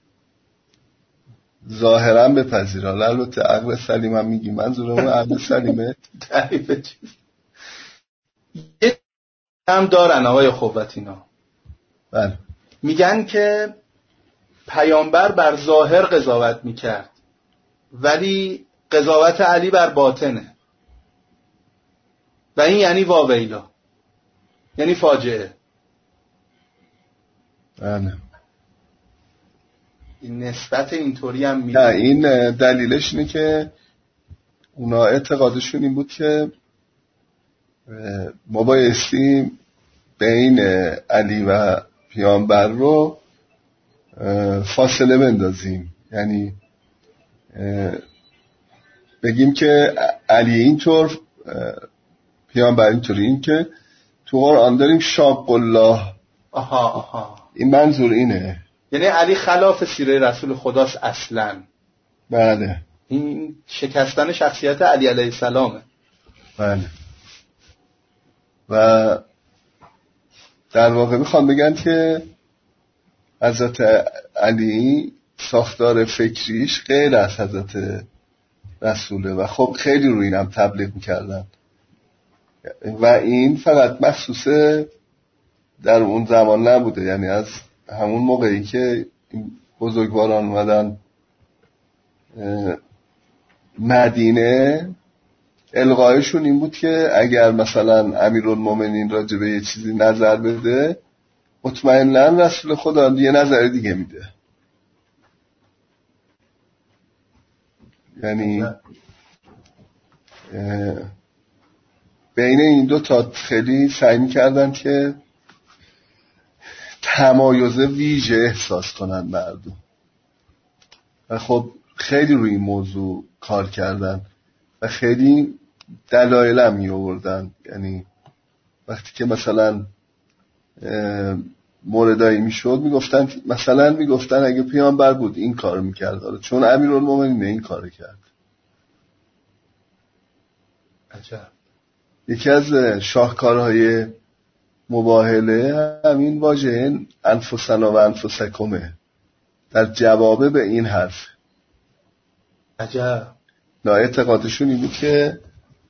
ظاهرا بپذیره. البته عقل سلیم هم میگی، منظورم عقل سلیمه. تعریف چیز یه هم دارن آقای خوبت اینا. بله. میگن که پیامبر بر ظاهر قضاوت میکرد ولی قضاوت علی بر باطنه و این یعنی واویلا، یعنی فاجعه. بله. این نسبت اینطوری هم نه، این دلیلش اینه که اونا اعتقادشون این بود که ما بایستی بین علی و پیامبر رو فاصله بندازیم، یعنی بگیم که علی اینطور، پیامبر اینطوری. این که تو قرآن داریم شاق الله. آها. این منظور اینه، یعنی علی خلاف سیره رسول خداست اصلا. بله. این شکستن شخصیت علی علیه السلامه. بله. و در واقع میخوام بگن که حضرت علی ساختار فکریش غیر از حضرت رسوله و خب خیلی روی اینم تبلیغ میکردن و این فقط مخصوص در اون زمان نبوده، یعنی از همون موقعی که این بزرگواران اومدن مدینه، القایشون این بود که اگر مثلا امیرالمومنین راجع به یه چیزی نظر بده، مطمئناً رسول خدا یه نظر دیگه میده. یعنی بین این دو تا خیلی سعی می‌کردن که تمایز ویژه احساس کنن مردم و خب خیلی روی این موضوع کار کردن و خیلی دلایل هم می‌آوردن. یعنی وقتی که مثلا موردایی میشد میگفتن اگه پیامبر بود این کار میکرد، چون امیرالمومنین این کار کرد. عجب. یکی از شاهکارهای مباهله همین واژه انفسنا و انفسکمه در جواب به این حرف. عجب. نه، اعتقادشون این بود که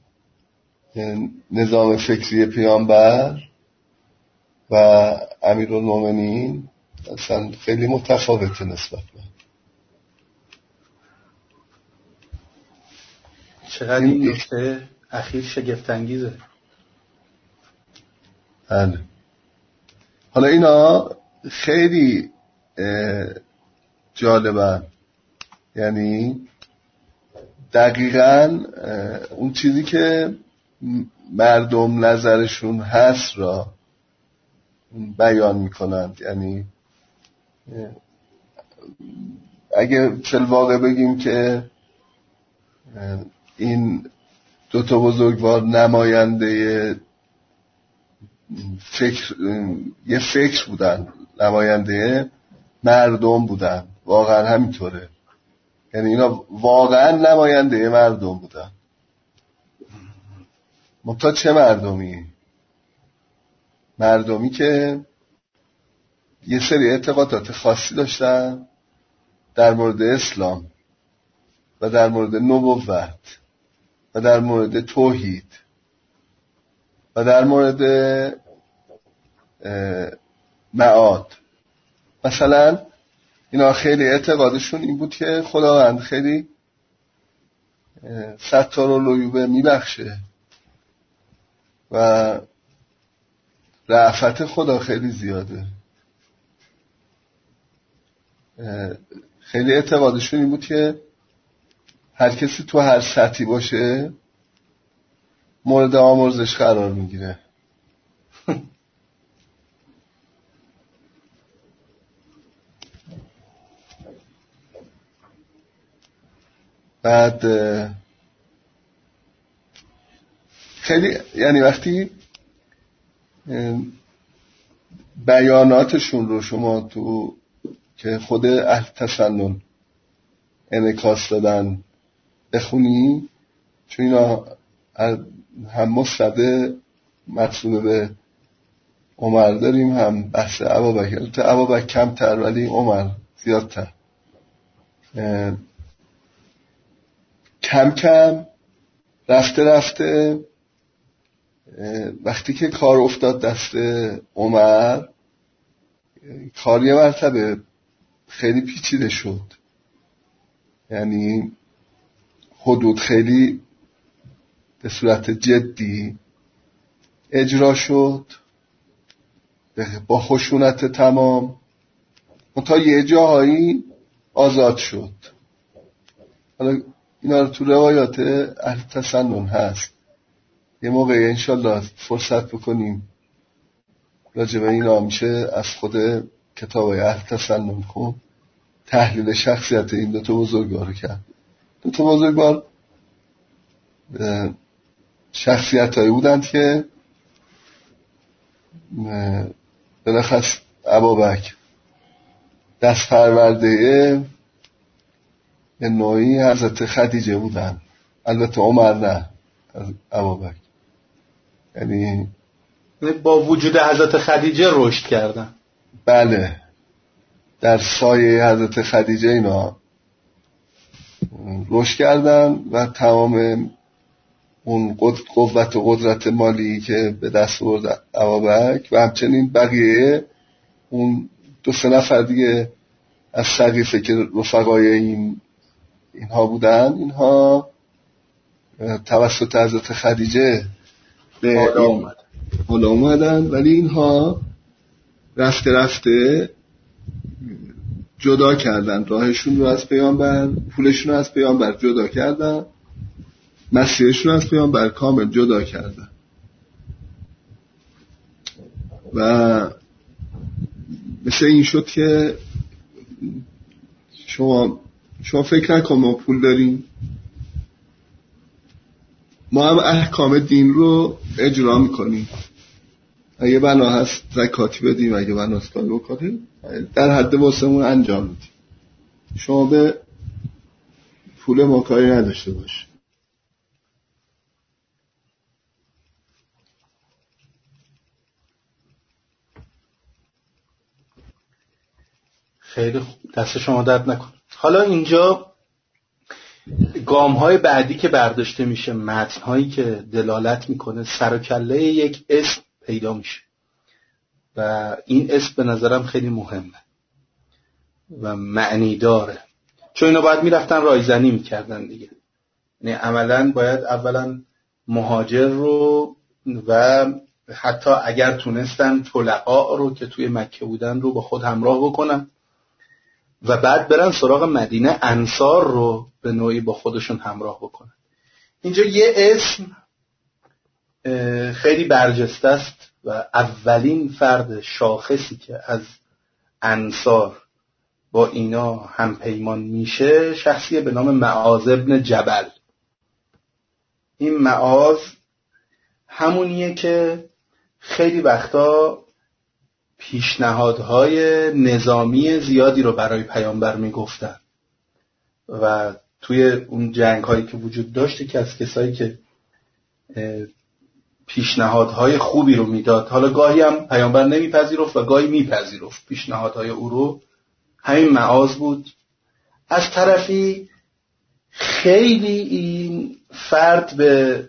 نظام فکری پیامبر و امیرالمومنین اصلا خیلی متفاوته نسبت به. چقدر این نکته اخیر شگفت انگیزه. بله. حالا اینا خیلی جالبن، یعنی دقیقاً اون چیزی که مردم نظرشون هست را بیان میکنند. یعنی اگه فی‌الواقع بگیم که این دوتا بزرگوار نماینده یه فکر بودن، نماینده مردم بودن، واقعا همینطوره. یعنی اینا واقعا نماینده مردم بودن. منتها چه مردمی؟ مردمی که یه سری اعتقادات خاصی داشتن در مورد اسلام و در مورد نبوت و در مورد توحید و در مورد معاد. مثلا اینا خیلی اعتقادشون این بود که خداوند خیلی ستار العیوبه میبخشه و رأفت خدا خیلی زیاده. خیلی اعتقادشون این بود که هر کسی تو هر سطحی باشه مورد آمرزش قرار میگیره. بعد خیلی یعنی وقتی بیاناتشون رو شما تو که خود اهل تسنن انعکاس دادن بخونی، چون اینا هم مصرد مطلوب به عمر داریم، هم بحث ابوبکر. تو ابوبکر کمتر ولی عمر زیادتر. کم کم رفته وقتی که کار افتاد دست عمر، کار یه مرتبه خیلی پیچیده شد. یعنی حدود خیلی به صورت جدی اجرا شد با خشونت تمام، تا یه جاهایی آزاد شد. حالا اینا رو تو روایات اهل تسنن هست. یه موقع انشالله فرصت بکنیم راجع به اینا میشه از خود کتابای اهل تسنن کن تحلیل شخصیت این دوتا بزرگوار کرد. دوتا بزرگوار شخصیت هایی بودند که بلخص ابوبکر دست پرورده به نوعی حضرت خدیجه بودن، البته عمر نه، از ابوبکر. یعنی با وجود حضرت خدیجه رشد کردن. بله، در سایه حضرت خدیجه اینا رشد کردن و تمام اون قوت و قدرت مالی که به دست آورد ابوبکر و همچنین بقیه اون 2-3 نفر دیگه از سقیفه که رفقای اینها بودن، اینها توسط حضرت خدیجه به حالا اومدن، ولی اینها رفته جدا کردن راهشون رو از پیامبر، پولشون رو از پیامبر جدا کردن، مسیرشون رو از پیامبر کامل جدا کردن. و مثل این شد که شما فکر نکن ما پول داریم، ما هم احکام دین رو اجرا میکنیم. اگه بنا هست زکاتی بدیم، اگه بنا هست کاری بکنیم، در حد واسمون انجام میدیم. شما به پول ما کاری نداشته باش. خیلی خوب، دست شما درد نکن. حالا اینجا گام‌های بعدی که برداشته میشه، متن‌هایی که دلالت میکنه، سر و کله یک اسم پیدا میشه و این اسم به نظرم خیلی مهمه و معنی داره، چون اینا باید میرفتن رایزنی میکردن دیگه. یعنی عملاً باید اولا مهاجر رو و حتی اگر تونستن طلقاء رو که توی مکه بودن رو با خود همراه بکنن و بعد برن سراغ مدینه انصار رو به نوعی با خودشون همراه بکنن. اینجا یه اسم خیلی برجسته است و اولین فرد شاخصی که از انصار با اینا همپیمان میشه شخصی به نام معاذ ابن جبل. این معاذ همونیه که خیلی وقتا پیشنهادهای نظامی زیادی رو برای پیامبر میگفتن و توی اون جنگ هایی که وجود داشته که از کسایی که پیشنهادهای خوبی رو میداد، حالا گاهی هم پیامبر نمیپذیرفت و گاهی میپذیرفت پیشنهادهای او رو، همین معاذ بود. از طرفی خیلی این فرد به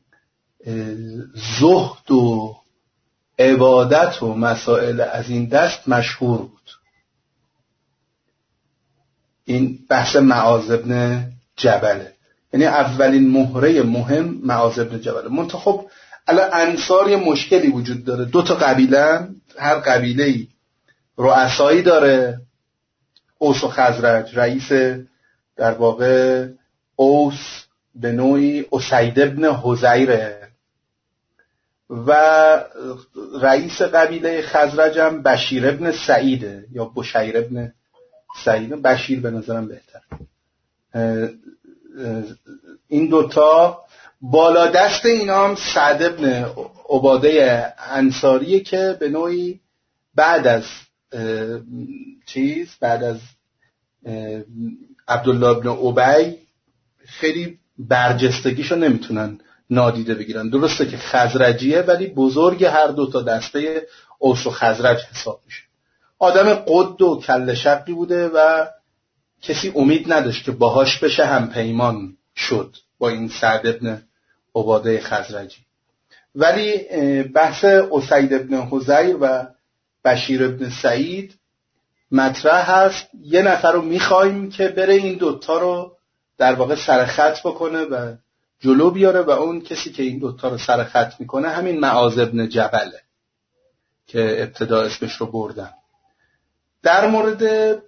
زهد و عبادت و مسائل از این دست مشهور بود. این بحث معاذ ابن جبله، یعنی اولین مهره مهم معاذ ابن جبله. منتها خب الان انصار یه مشکلی وجود داره، 2 قبیله، هر قبیله‌ای رؤسایی داره. اوس و خزرج، رئیس در واقع اوس به نوعی اسید ابن حذیره و رئیس قبیله خزرج هم بشیر ابن سعیده یا بشیر ابن سعیده، بشیر به نظرم بهتر. این 2 بالا دست اینا هم سعد ابن عباده انصاریه که به نوعی بعد از عبدالله ابن ابی خیلی برجستگیشو نمیتونن نادیده بگیرن. درسته که خزرجیه ولی بزرگ هر 2 دسته اوس و خزرج حساب میشه. آدم قد و کله شقی بوده و کسی امید نداشت که باهاش بشه همپیمان شد با این سعد ابن عباده خزرجی. ولی بحث اسید ابن حذیر و بشیر ابن سعید مطرح هست. یه نفر رو میخوایم که بره این 2 رو در واقع سرخط بکنه و جلو بیاره و اون کسی که این 2 رو سرخط میکنه همین معاذ ابن جبله که ابتدا اسمش رو بردم. در مورد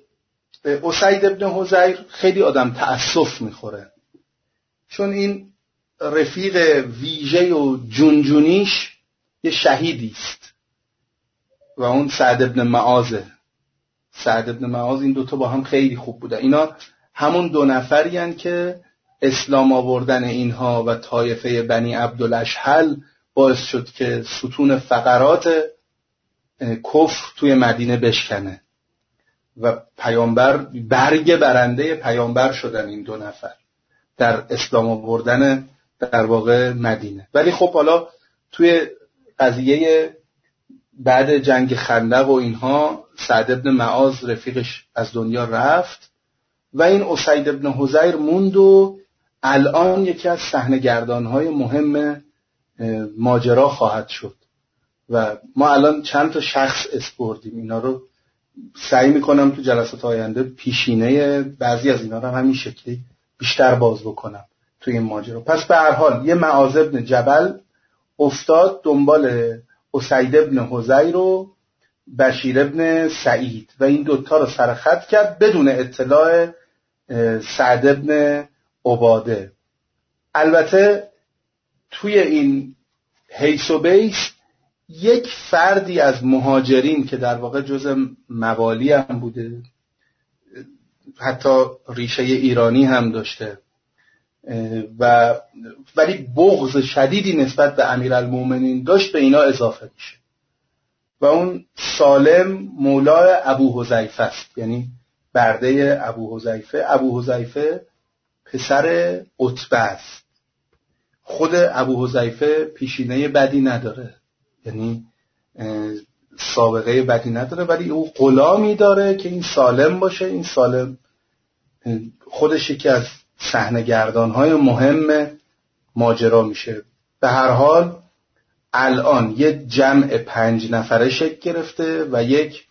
اسید ابن حذیر خیلی آدم تأسف میخوره، چون این رفیق ویژه و جونجونیش یه شهیدی است و اون سعد ابن معاذه. سعد ابن معاذ، این 2 با هم خیلی خوب بودن. اینا همون 2 نفری هن که اسلام آوردن اینها و طایفه بنی عبدالاشهل باعث شد که ستون فقرات کفر توی مدینه بشکنه و پیامبر برگ برنده پیامبر شدن این 2 نفر در اسلام آوردن در واقع مدینه. ولی خب حالا توی قضیه بعد جنگ خندق و اینها سعد ابن معاذ رفیقش از دنیا رفت و این اسید ابن حذیر موند و الان یکی از صحنه‌گردان‌های مهم ماجرا خواهد شد و ما الان چند تا شخص اسپردیم. اینا رو سعی میکنم تو جلسات آینده پیشینه بعضی از اینا رو همین شکلی بیشتر باز بکنم توی این ماجرا. پس به هر حال یه معاذ ابن جبل افتاد دنبال اسید ابن حذیر و بشیر ابن سعید و این 2 رو سرخط کرد بدون اطلاع سعد ابن عباده. البته توی این حیث و بیس یک فردی از مهاجرین که در واقع جزء موالی هم بوده، حتی ریشه ایرانی هم داشته و ولی بغض شدیدی نسبت به امیرالمومنین داشت، به اینا اضافه میشه و اون سالم مولای ابو حذیفه است، یعنی برده ابو حذیفه. ابو حذیفه پسر عتبه است. خود ابو حذیفه پیشینه بدی نداره، یعنی سابقه بدی نداره، ولی او غلامی داره که این سالم باشه. این سالم خودش یکی از صحنه‌گردان‌های مهم ماجرا میشه. به هر حال الان یه جمع 5 نفره شکل گرفته و یک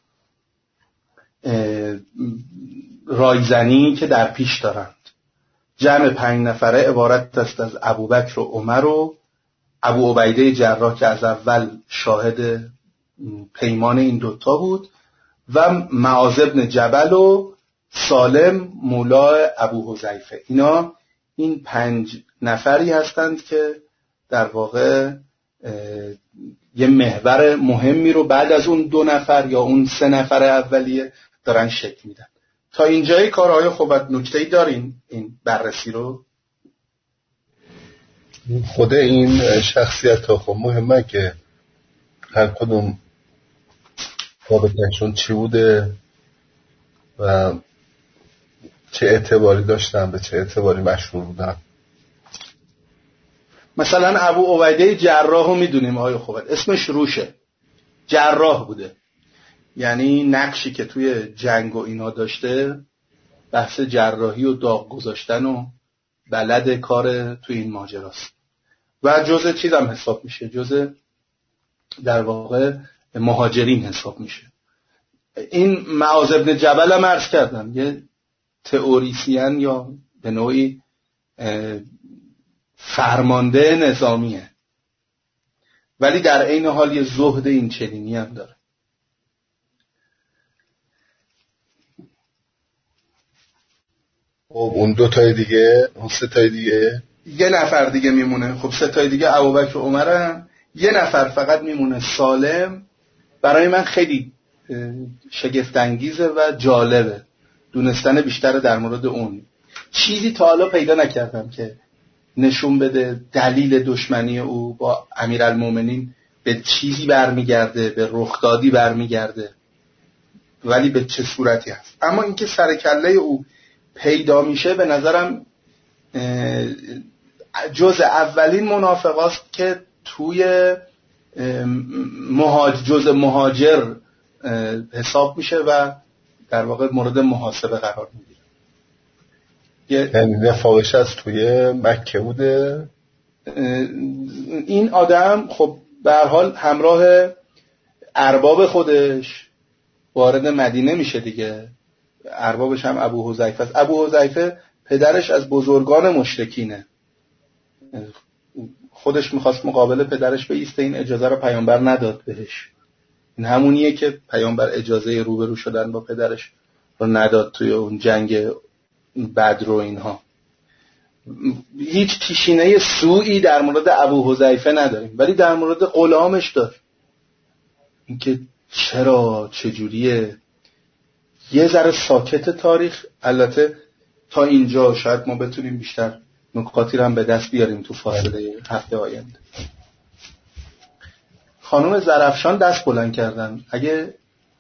رایزنی که در پیش دارند. جمع 5 نفره عبارت است از ابوبکر و عمر و ابو عبیده جراح که از اول شاهد پیمان این 2 بود و معاذ ابن جبل و سالم مولا ابو حذیفه. این 5 نفری هستند که در واقع یه محور مهمی رو بعد از اون 2 نفر یا اون 3 نفر اولیه دارن شکل میدن. تا اینجای کارهای خوبت نکته‌ای دارین این بررسی رو؟ خود این شخصیت ها خب مهمه که هر کدوم رابطه‌شون چی بوده و چه اعتباری داشتن، به چه اعتباری مشهور بودن. مثلا ابو عبیده جراح رو میدونیم آقای خوبت، اسمش روشه، جراح بوده، یعنی نقشی که توی جنگ و اینا داشته بحث جراحی و داغ گذاشتن و بلد کار توی این ماجراست و جزء چیز هم حساب میشه، جزء در واقع مهاجرین حساب میشه. این معاذ ابن جبل هم عرض کردم یه تئوریسین یا به نوعی فرمانده نظامیه، ولی در عین حال یه زهد این چنینی هم داره. خب اون 2 تای دیگه، اون 3 تای دیگه، یه نفر دیگه میمونه. خب 3 تای دیگه ابوبکر و عمرن، یه نفر فقط میمونه سالم. برای من خیلی شگفت انگیزه و جالبه دونستن بیشتر در مورد اون. چیزی تا حالا پیدا نکردم که نشون بده دلیل دشمنی او با امیرالمومنین به چیزی برمیگرده، به رخدادی برمیگرده، ولی به چه صورتی هست. اما اینکه سرکله او پیدا میشه به نظرم جز اولین منافقاست که توی جز مهاجر حساب میشه و در واقع مورد محاسبه قرار میگیره. یعنی نفاقش از توی مکه بوده. این آدم خب به هر حال همراه ارباب خودش وارد مدینه میشه دیگه. اربابش هم ابو حذیفه است. ابو حذیفه پدرش از بزرگان مشرکینه، خودش میخواست مقابل پدرش بایسته، این اجازه رو پیامبر نداد بهش. این همونیه که پیامبر اجازه روبرو شدن با پدرش رو نداد توی اون جنگ بدر و اینها. هیچ پیشینه سوئی در مورد ابو حذیفه نداریم، ولی در مورد غلامش دار. اینکه چرا چجوریه یه ذره ساکت تاریخ. البته تا اینجا شاید ما بتونیم بیشتر نکاتی رو هم به دست بیاریم تو فاصله هفته آینده. خانم زرفشان دست بلند کردن، اگه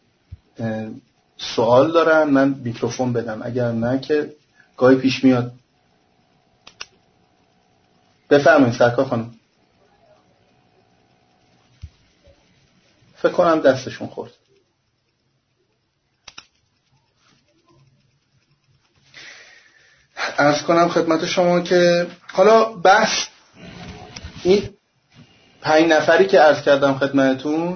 سوال دارن من میکروفون بدم، اگر نه که گاهی پیش میاد. بفرمایید سرکار خانم. فکر کنم دستشون خورد. عرض کنم خدمت شما که حالا بحث این 5 نفری که عرض کردم خدمتتون،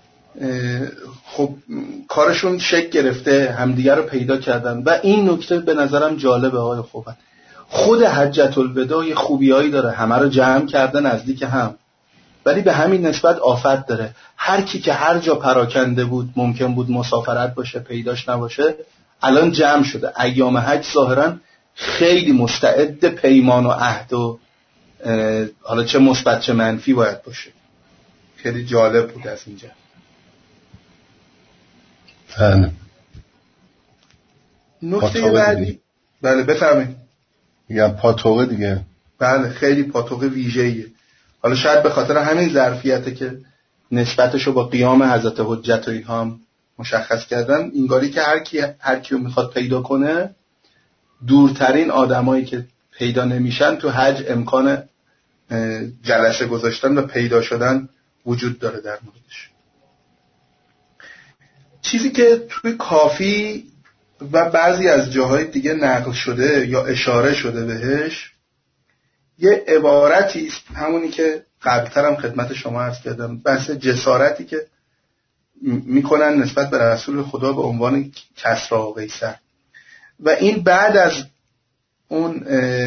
خب کارشون شکل گرفته، همدیگر رو پیدا کردن و این نکته به نظرم جالبه های خوبه. خود حجت الوداع یه خوبیایی داره، همه رو جمع کرده نزدیک هم، ولی به همین نسبت آفت داره. هر کی که هر جا پراکنده بود، ممکن بود مسافرت باشه پیداش نباشه، الان جمع شده. ایام حج ظاهراً خیلی مستعد پیمان و عهد و حالا چه مثبت چه منفی باید باشه. خیلی جالب بود از اینجا. نکته بعدی، بله بفرمایید. میگم پاتوقه دیگه. بله خیلی پاتوقه ویژه‌ایه. حالا شاید به خاطر همین ظرفیته که نسبتشو با قیام حضرت حجت و اینها هم مشخص کردن، اینگاری که هر کی رو میخواد پیدا کنه، دورترین آدمایی که پیدا نمیشن تو حج امکان جلسه گذاشتن و پیدا شدن وجود داره در موردش. چیزی که توی کافی و بعضی از جاهای دیگه نقل شده یا اشاره شده بهش، یه عبارتی است، همونی که قبلترم خدمت شما عرض کردم، بحث جسارتی که میکنن نسبت به رسول خدا به عنوان کسری و قیصر. و این بعد از اون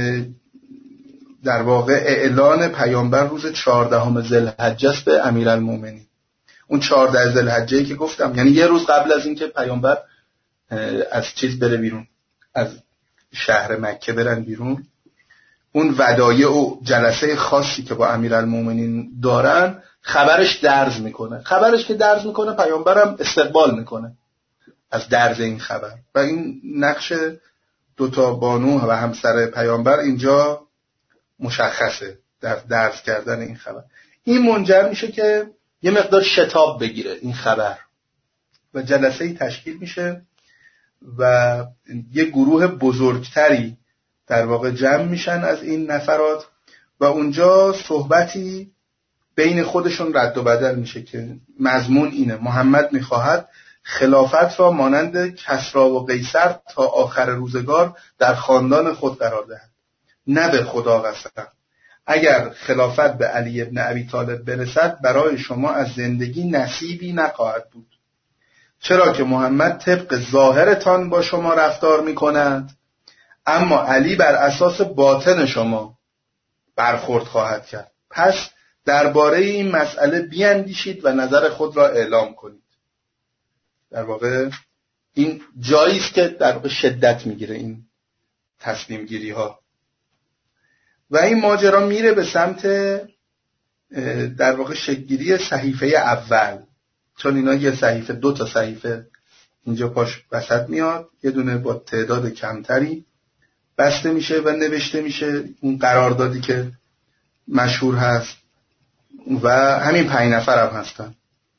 در واقع اعلان پیامبر روز 14 ذوالحجه است به امیرالمومنین. اون 14 ذوالحجه که گفتم، یعنی یه روز قبل از این که پیامبر از چیز بره بیرون، از شهر مکه برن بیرون، اون ودایع و جلسه خاصی که با امیرالمومنین دارن خبرش درز میکنه. خبرش که درز میکنه پیامبرم استقبال میکنه از درز این خبر و این نقش دوتا بانو و همسر پیامبر اینجا مشخصه در درز کردن این خبر. این منجر میشه که یه مقدار شتاب بگیره این خبر و جلسه‌ای تشکیل میشه و یه گروه بزرگتری در واقع جمع میشن از این نفرات و اونجا صحبتی بین خودشون رد و بدل میشه که مضمون اینه: محمد میخواهد خلافت را مانند کسری و قیصر تا آخر روزگار در خاندان خود قرار دهد. نه به خدا قسم، اگر خلافت به علی ابن ابی طالب برسد برای شما از زندگی نصیبی نخواهد بود، چرا که محمد طبق ظاهرتان با شما رفتار میکند، اما علی بر اساس باطن شما برخورد خواهد کرد. پس درباره این مسئله بیاندیشید و نظر خود را اعلام کنید. در واقع این جایی است که در واقع شدت میگیره این تصمیم گیری ها و این ماجرا میره به سمت در واقع شکل‌گیری صحیفه اول، چون اینا یه صحیفه، 2 تا صحیفه اینجا پاش وسط میاد، یه دونه با تعداد کمتری بسته میشه و نوشته میشه اون قراردادی که مشهور هست و همین 5 نفر هم هستن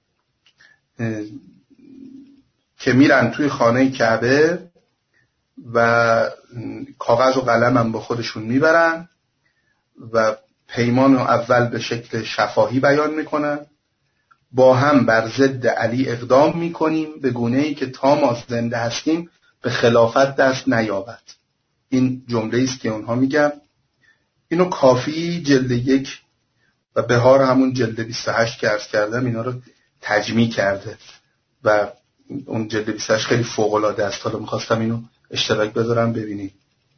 که میرن توی خانه کعبه و کاغذ و قلم هم با خودشون میبرن و پیمان اول به شکل شفاهی بیان میکنن: با هم بر ضد علی اقدام میکنیم به گونه‌ای که تا ما زنده هستیم به خلافت دست نیابد. این جمله است که اونها میگن. اینو کافی جلد 1 و بهار همون جلد 28 که عرض کردم اینا رو تجمیع کرده و اون جلد 28 خیلی فوق‌العاده است. حالا میخواستم اینو اشتراک بذارم ببینید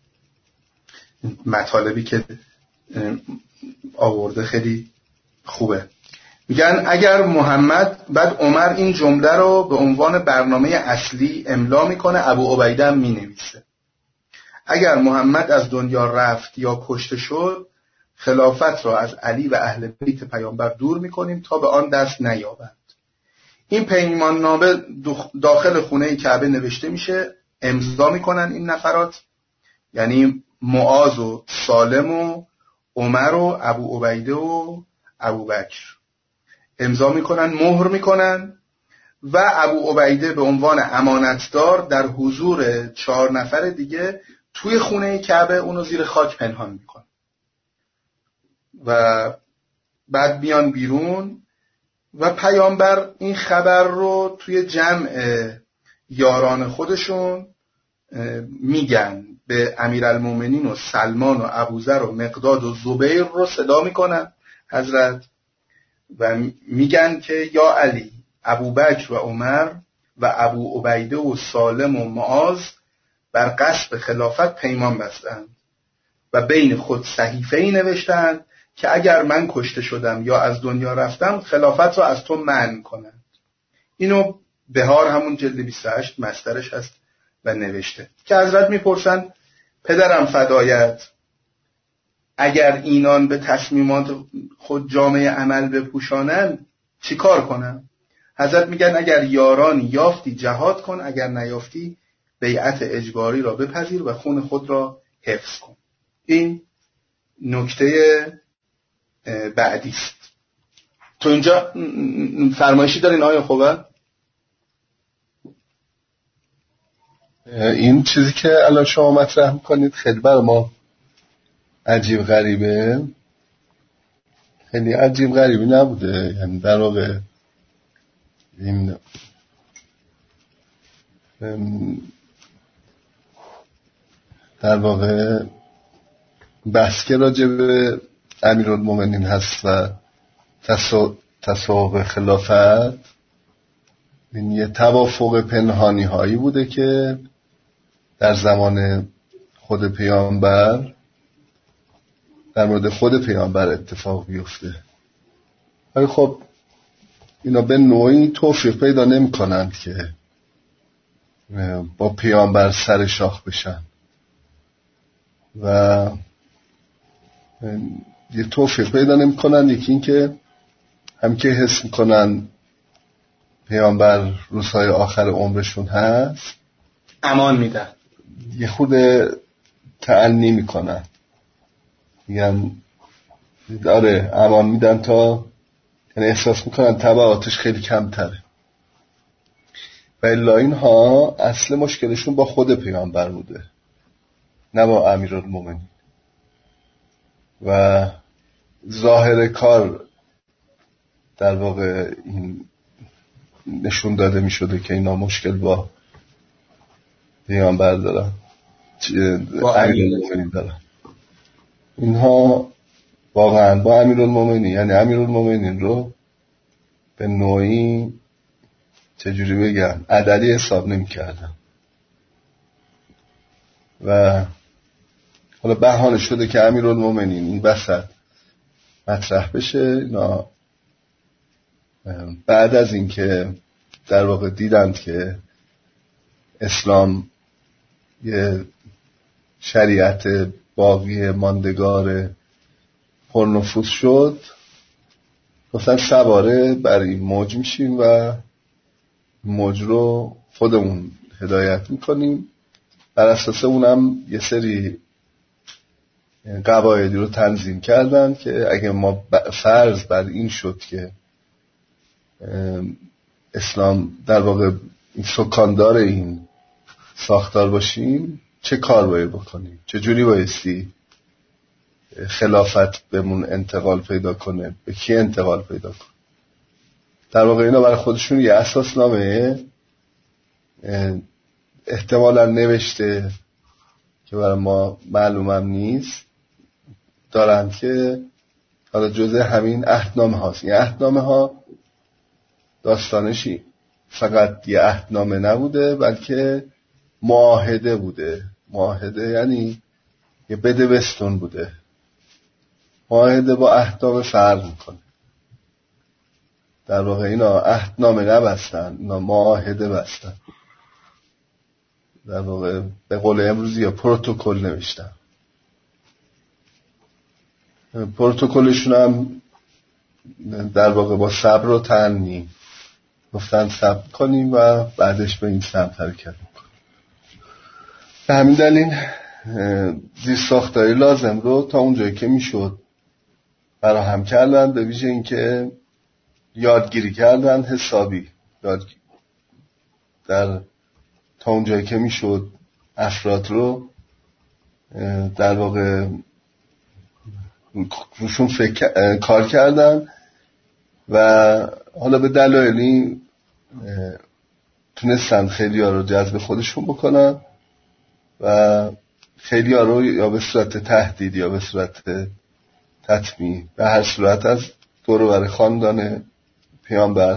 مطالبی که آورده خیلی خوبه. میگن اگر محمد، بعد عمر این جمله رو به عنوان برنامه اصلی املا میکنه، ابو عبیده هم مینویسه: اگر محمد از دنیا رفت یا کشته شد خلافت را از علی و اهل بیت پیامبر دور میکنیم تا به آن دست نیابند. این پیمان نامه داخل خونه کعبه نوشته میشه، امضا میکنن این نفرات، یعنی معاذ و سالم و عمر و ابو عبیده و ابو بکر امضا میکنن، مهر میکنن و ابو عبیده به عنوان امانتدار در حضور 4 نفر دیگه توی خونه کعبه اونو زیر خاک پنهان میکنن و بعد بیان بیرون و پیامبر این خبر رو توی جمع یاران خودشون میگن، به امیرالمومنین و سلمان و ابوذر و مقداد و زبیر رو صدا میکنن حضرت و میگن که یا علی، ابوبکر و عمر و ابو عبیده و سالم و معاذ بر قصد خلافت پیمان بستند و بین خود صحیفه‌ای نوشتند که اگر من کشته شدم یا از دنیا رفتم خلافت را از تو منع کنند. اینو بهار همون جلد 28 مسترش هست و نوشته که حضرت میپرسن پدرم فدایت، اگر اینان به تصمیمات خود جامعه عمل بپوشانند چی کار کنم؟ حضرت میگن اگر یارانی یافتی جهاد کن، اگر نیافتی بیعت اجباری را بپذیر و خون خود را حفظ کن. این نکته بعدی است. تو اینجا فرمایشی دارین آیا خوبه؟ این چیزی که الان شما مطرح میکنید خیلی بر ما عجیب غریبه، خیلی عجیب غریبی نبوده. یعنی در واقع این در واقع بحث که راجع به امیرالمومنین هست و تصاحب خلافت، این یه توافق پنهانی هایی بوده که در زمان خود پیامبر در مورد خود پیامبر اتفاق بیفته. ولی خب اینا به نوعی توفیق پیدا نمی کنند که با پیامبر سر شاخ بشن و یه توفیق پیدا نمی‌کنن. یکی این که هم که حس می‌کنن پیامبر روزهای آخر عمرشون هست، امان میدن، یه خود تأنی میکنن، میگن داره امان میدن تا یعنی احساس میکنن تبعاتش خیلی کمتره. و الا اینها اصل مشکلشون با خود پیامبر بوده نه با امیرالمومنین. و ظاهر کار در واقع این نشون داده می شده که اینا مشکل با پیامبر دارن، با امیرالمومنین دارن. اینها واقعا با امیرالمومنین یعنی امیرالمومنین رو به نوعی چجوری بگم عددی حساب نمی کردن و حالا بهانه شده که امیرالمومنین این وسط مطرح بشه. اینا بعد از این که در واقع دیدند که اسلام یه شریعت باقی ماندگار پرنفوذ شد، گفتن سواره بر این موج میشیم و موج رو خودمون هدایت میکنیم. بر اساس اونم یه سری قواعدی رو تنظیم کردن که اگه ما فرض بر این شد که اسلام در واقع سکاندار این ساختار باشیم چه کار باید بکنیم، چه جوری بایستی خلافت بهمون انتقال پیدا کنه، به کی انتقال پیدا کنه. در واقع اینا برای خودشون یه اساسنامه احتمالا نوشته که برای ما معلومم نیست دارن که حالا جزء همین عهدنامه هاست. این عهدنامه ها داستانشی فقط یه عهدنامه نبوده بلکه معاهده بوده. معاهده یعنی یه بدبستون بوده. معاهده با عهدنامه فرق میکنه. در واقع اینا عهدنامه نبستن، اینا معاهده بستن. در واقع به قول امروزی یا پروتکل نوشتن. پروتکلشون هم در واقع با صبر و تأنی گفتن صبر کنیم و بعدش به این سمت حرکت میکنیم. به همین دلیل زیرساختاری لازم رو تا اونجایی که میشد فراهم کردن، به ویژه اینکه یادگیری کردن حسابی در تا اونجایی که میشد افراد رو در واقع روشون کار کردن و حالا به دلایلی تونستن خیلی ها رو جذب خودشون بکنن و خیلی ها رو یا به صورت تهدید یا به صورت تطمیع به هر صورت از دور و بر خاندان پیامبر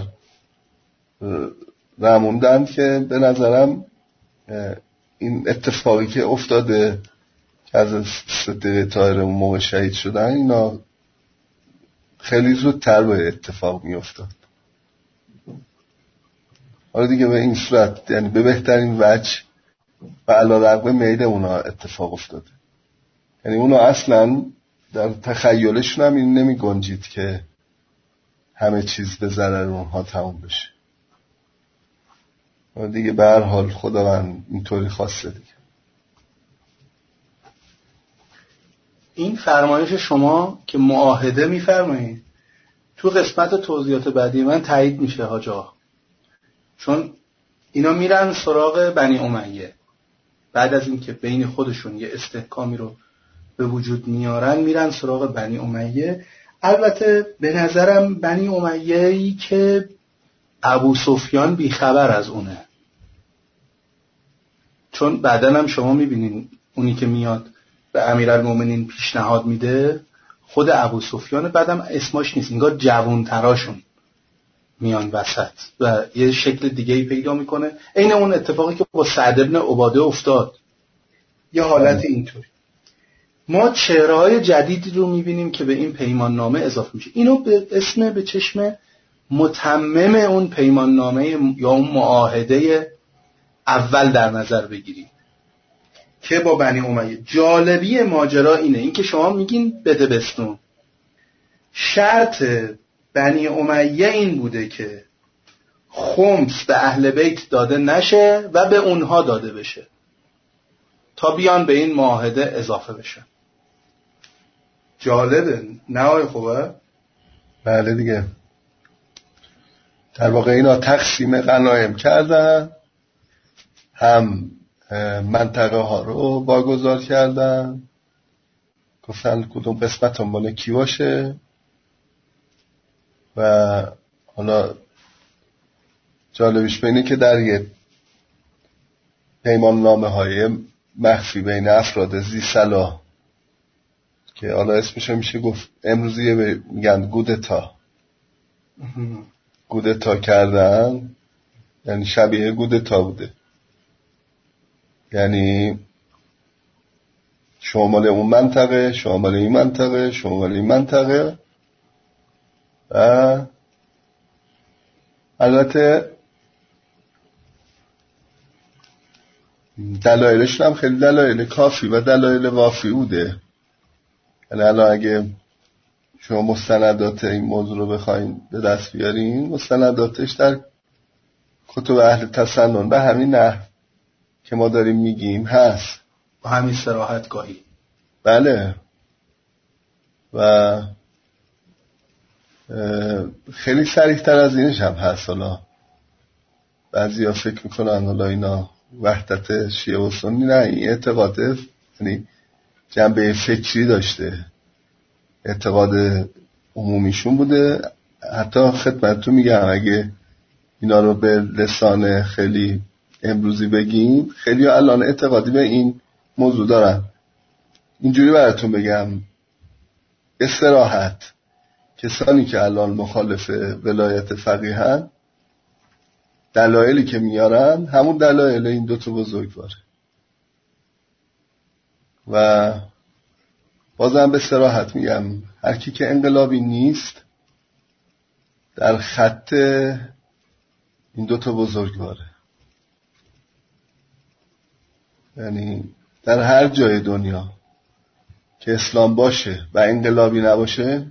رموندن که به نظرم این اتفاقی که افتاده که از صدیقه طاهره اون موقع شهید شدن اینا خیلی زودتر به اتفاق می افتاد. حالا دیگه به این صورت یعنی به بهترین وجه و علیرغم میل اونا اتفاق افتاده. یعنی اونا اصلا در تخیلشون هم این نمی گنجید که همه چیز به ضرر اونها تموم بشه. و دیگه به هر حال خداوند اینطوری خواسته دیگه. این فرمایش شما که معاهده میفرمایید تو قسمت توضیحات بعدی من تایید میشه حاج آقا، چون اینا میرن سراغ بنی امیه بعد از اینکه بین خودشون یه استحکامی رو به وجود میارن میرن سراغ بنی امیه. البته به نظرم بنی امیه‌ای که ابو سفیان بیخبر از اونه، چون بعدن هم شما میبینین اونی که میاد به امیرالمومنین پیشنهاد میده خود ابو سفیان، بعدم اسمش نیست، انگار جوان تراشون میان وسط و یه شکل دیگه‌ای پیدا میکنه. عین اون اتفاقی که با سعد بن عباده افتاد، یه حالت اینطوری. ما چهره‌های جدیدی رو میبینیم که به این پیمان نامه اضافه میشه. اینو به چشم متمم اون پیمان نامه یا اون معاهده اول در نظر بگیریم که با بنی امیه. جالبی ماجرا اینه، این که شما میگین بده بستون، شرط بنی امیه این بوده که خمس به اهل بیت داده نشه و به اونها داده بشه تا بیان به این معاهده اضافه بشن. جالبه نه آقای خوبه؟ بله دیگه، در واقع اینا تقسیم غنایم کردن، هم منطقه ها رو واگذار کردن، گفتن کدوم قسمت هم مال کی باشه و حالا جالبیش بینه که در یه پیمان نامه های مخفی بین افراد ذی صلاح که حالا اسمش میشه گفت امروزی میگن گودتا کردن، یعنی شبیه گودتا بوده، یعنی شمال اون منطقه، شمال این منطقه، شمال این منطقه. و البته دلایلشون هم خیلی دلایل کافی و دلایل وافی بوده. یعنی الان اگه شما مستندات این موضوع رو بخواین به دست بیارین، مستنداتش در کتب اهل تسنن به همین نحو که ما داریم میگیم هست، با همین صراحت گاهی. بله. و خیلی صریح تر از اینش هم هست. حالا بعضیا فکر میکنن حالا اینا وحدت شیعه و سنی، نه، این اعتقاد یعنی جنبه فکری داشته، اعتقاد عمومیشون بوده. حتی خدمتتون میگم اگه اینا رو به لسان خیلی امروزی بگیم، خیلی الان اعتقادی به این موضوع دارن. اینجوری براتون بگم، استراحت کسانی که الان مخالف ولایت فقیهن، دلایلی که میارن همون دلایل این دوتا بزرگواره. و بازم به صراحت میگم، هر کی که انقلابی نیست در خط این دوتا بزرگواره. یعنی در هر جای دنیا که اسلام باشه و انقلابی نباشه،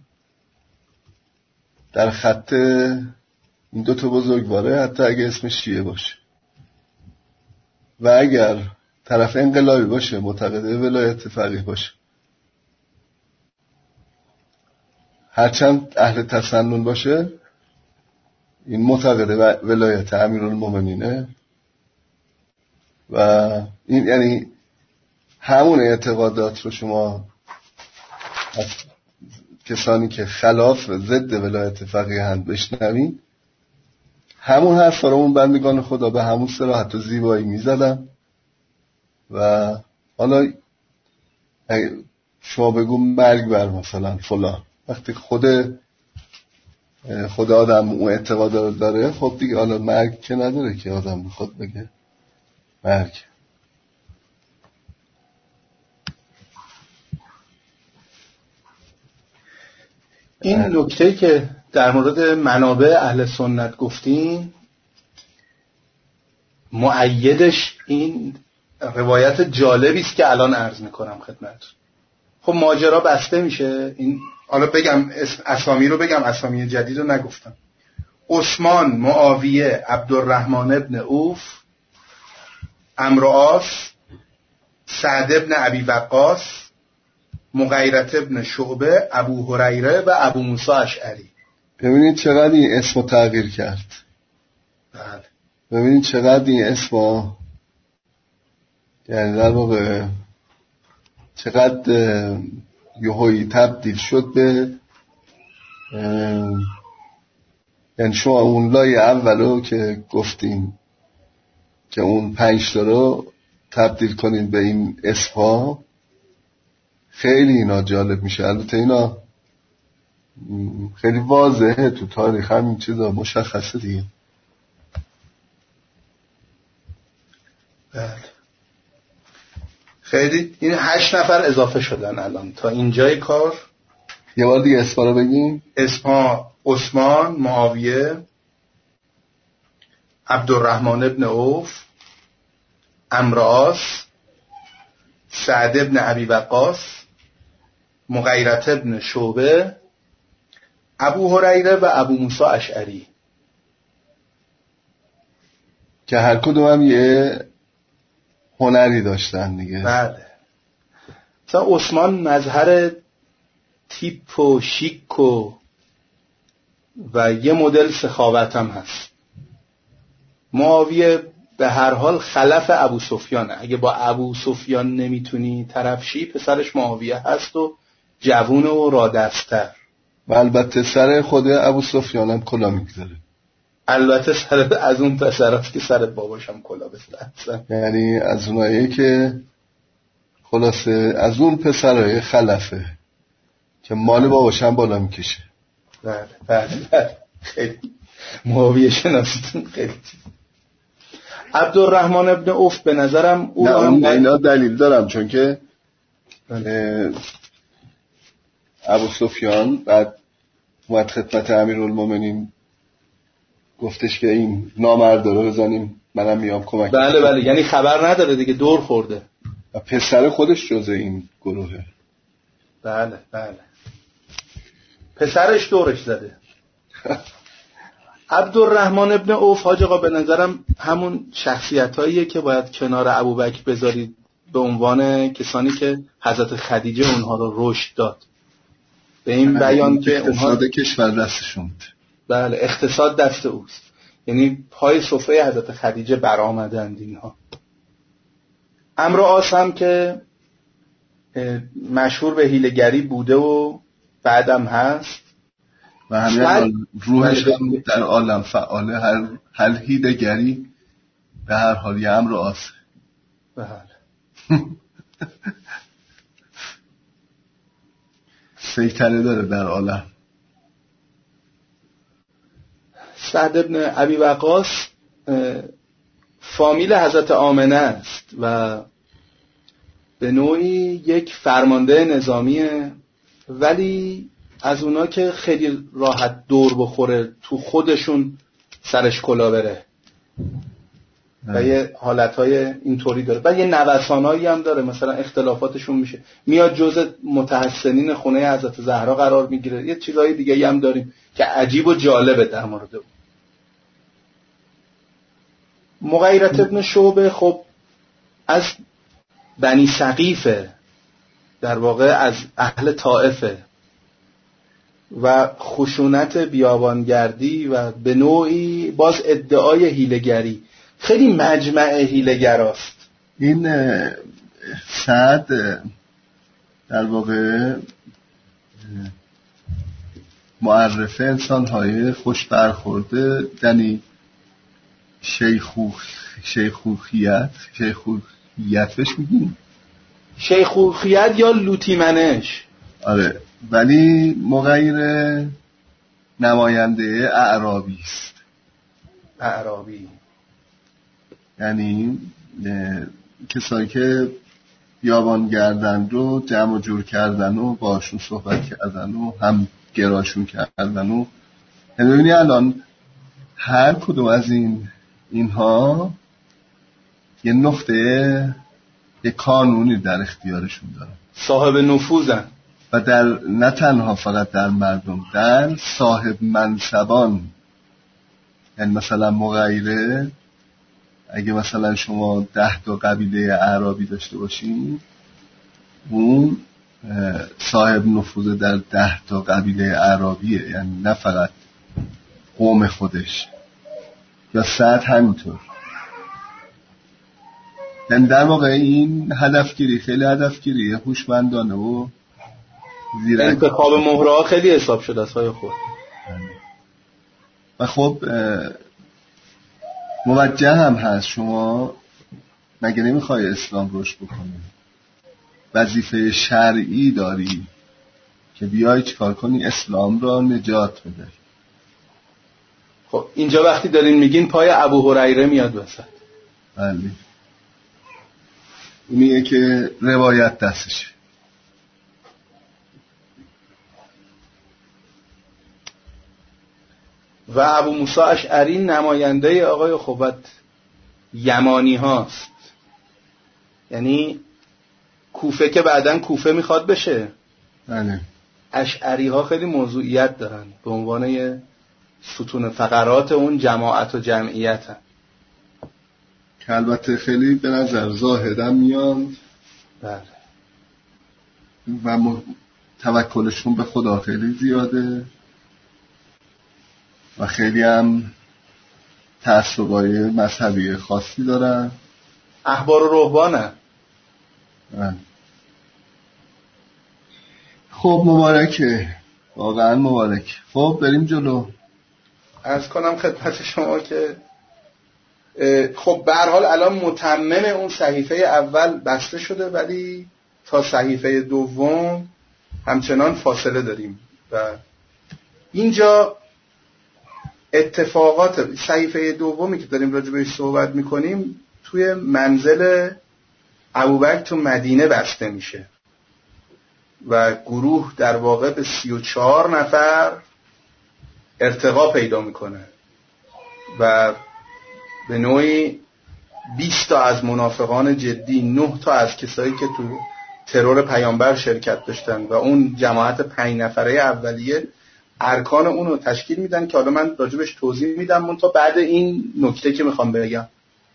در خط این دوتا بزرگواره، حتی اگه اسمش شیعه باشه. و اگر طرف انقلابی باشه، معتقد ولایت فقیه باشه، هرچند اهل تسنن باشه، این معتقد ولایت امیرالمومنینه. و این یعنی همون اعتقادات رو شما از کسانی که خلاف ضد ولایت فقیه‌اند بشنوین، همون حرفا رو اون بندگان خدا به همون صراحت و زیبایی میزدن. و حالا شما بگو مرگ بر مثلا فلان، وقتی خود آدم اون اعتقاد داره، خب دیگه حالا مرگ که نداره که آدم بخواد بگه مرگ. این نکته که در مورد منابع اهل سنت گفتیم، مؤیدش این روایت جالبی است که الان عرض میکنم خدمتتون. خب ماجرا بسته میشه. این حالا بگم اسامی رو بگم، اسامی جدید رو نگفتم. عثمان، معاویه، عبدالرحمن ابن عوف، عمرو عاص، سعد ابن ابی وقاص، مغیرة ابن شعبه، ابو هریره و ابو موسی اشعری. ببینید چقدر این اسمو تغییر کرد. بله. ببینید چقدر این اسمو، یعنی در واقع چقدر یهویی تبدیل شد به، یعنی شما اون لایه اولو که گفتیم که اون 5 تا رو تبدیل کنید به این اسمها، خیلی اینا جالب میشه. البته اینا خیلی واضحه تو تاریخ، همین چیزا مشخصه دیگه. بله. خیلی این 8 نفر اضافه شدن الان تا اینجای کار. یه بار دیگه اسما رو بگیم. اسما: عثمان، معاویه، عبدالرحمن ابن عوف، عمرو عاص، سعد بن ابی وقاص، مغیرة بن شعبه، ابو هریره و ابو موسی اشعری که هر کدوم هم یه هنری داشتن دیگه. بله. مثلا عثمان مظهر تیپ و شیک و یه مدل سخاوت هم هست. معاویه به هر حال خلف ابو سفیانه. اگه با ابو سفیان نمیتونی طرف شی، پسرش معاویه هست و جوون و رادستر. و البته سر خود ابو سفیان هم کلا میگذاره. البته سر از اون پسراست که سر باباشم کلا بزنه. یعنی از اونایی که خلاصه از اون پسرای خلفه که مال باباشم بالا میکشه. بله بله بله. خیلی معاویه شناسیتون خیلی. عبدالرحمن ابن عوف به نظرم اینا دلیل دارم، چون که ابو سفیان بعد اومد خدمت امیرالمومنین گفتش که این نامرد رو بزنیم، منم میام کمک. بله بله، یعنی خبر نداره دیگه، دور خورده و پسر خودش جزء این گروهه. بله بله، پسرش دورش زده. عبدالرحمن ابن عوف حاج آقا به نظرم همون شخصیتاییه که باید کنار ابوبکر بذارید به عنوان کسانی که حضرت خدیجه اونها رو رشد داد. به این بیان که اقتصاد کشور دستشون بود. بله، اقتصاد دست اوست، یعنی پای سفره حضرت خدیجه برآمدند اینها. عمرو عاص هم که مشهور به حیله‌گری بوده و بعدم هست و همین روحش هم در عالم فعاله. هر حیله‌گری به هر حال یه عمرو عاص. بله. سیطره داره در عالم. سعد بن ابی وقاص فامیل حضرت آمنه است و به نوعی یک فرمانده نظامیه، ولی از اونا که خیلی راحت دور بخوره تو خودشون سرش کلا بره و یه حالتهای اینطوری داره و یه نوسانایی هم داره. مثلا اختلافاتشون میشه، میاد جزء متحسنین خونه حضرت زهرا قرار میگیره. یه چیزای دیگه هم داریم که عجیب و جالبه در مورد اون. مغیرة ابن شعبه خب از بنی ثقیفه، در واقع از اهل طائفه و خشونت بیابانگردی و به نوعی باز ادعای حیله‌گری، خیلی مجمع حیله‌گراست. این سعد در واقع معرفه انسان‌های خوش برخورده، یعنی شیخوخیت بهش میگیم، شیخوخیت یا لوطیمنش. آره، ولی مغیر نماینده اعرابی است. اعرابی یعنی کسایی که بیابان گردن رو جمع و جور کردن و باشون صحبت کردن و هم گراشون کردن و ببینی الان هر کدوم از اینها یه نقطه، یه قانونی در اختیارشون دارن، صاحب نفوذن و در نه تنها فقط در مردم، در صاحب منصبان. یعنی مثلا مغیره اگه مثلا شما 10 تا قبیله اعرابی داشته باشین، اون صاحب نفوذ در 10 تا قبیله اعرابیه، یعنی نه فقط قوم خودش. یا سعد همینطور. یعنی در واقع این هدفگیری خیلی هدفگیریه هوشمندانه و زیرک. انتخاب مهره ها خیلی حساب شده از های خود. و خب موجه هم هست. شما مگه نمیخوای اسلام رشد بکنی؟ وظیفه شرعی داری که بیای چیکار کنی؟ اسلام را نجات بده. خب اینجا وقتی دارین میگین پای ابو هریره میاد وسط. بله، اینیه که روایت دستشه. و ابو موسی اشعری نماینده آقای خوبت یمانی هاست. یعنی کوفه که بعدن کوفه میخواد بشه. بله. اشعری ها خیلی موضوعیت دارن به عنوان ستون فقرات اون جماعت و جمعیت هم. که البته خیلی به نظر زاهدن میاد. بله. و توکلشون به خدا خیلی زیاده و خیلی هم تعصبای مذهبی خاصی دارن. احبار و رهبانه. خب مبارکه، واقعا مبارک. خب بریم جلو. عرض کنم خدمت شما که خب به هر حال الان متمم اون صحیفه اول بسته شده، ولی تا صحیفه دوم همچنان فاصله داریم و اینجا اتفاقات صحیفه دومی که داریم راجع بهش صحبت میکنیم توی منزل ابوبکر تو مدینه بسته میشه و گروه در واقع به 34 نفر ارتقا پیدا میکنه و به نوعی 20 تا از منافقان جدی، 9 تا از کسایی که تو ترور پیامبر شرکت داشتن و اون جماعت 5 نفره اولیه ارکان اون رو تشکیل میدن که حالا من راجبش توضیح میدم. من تا بعد این نکته که میخوام بگم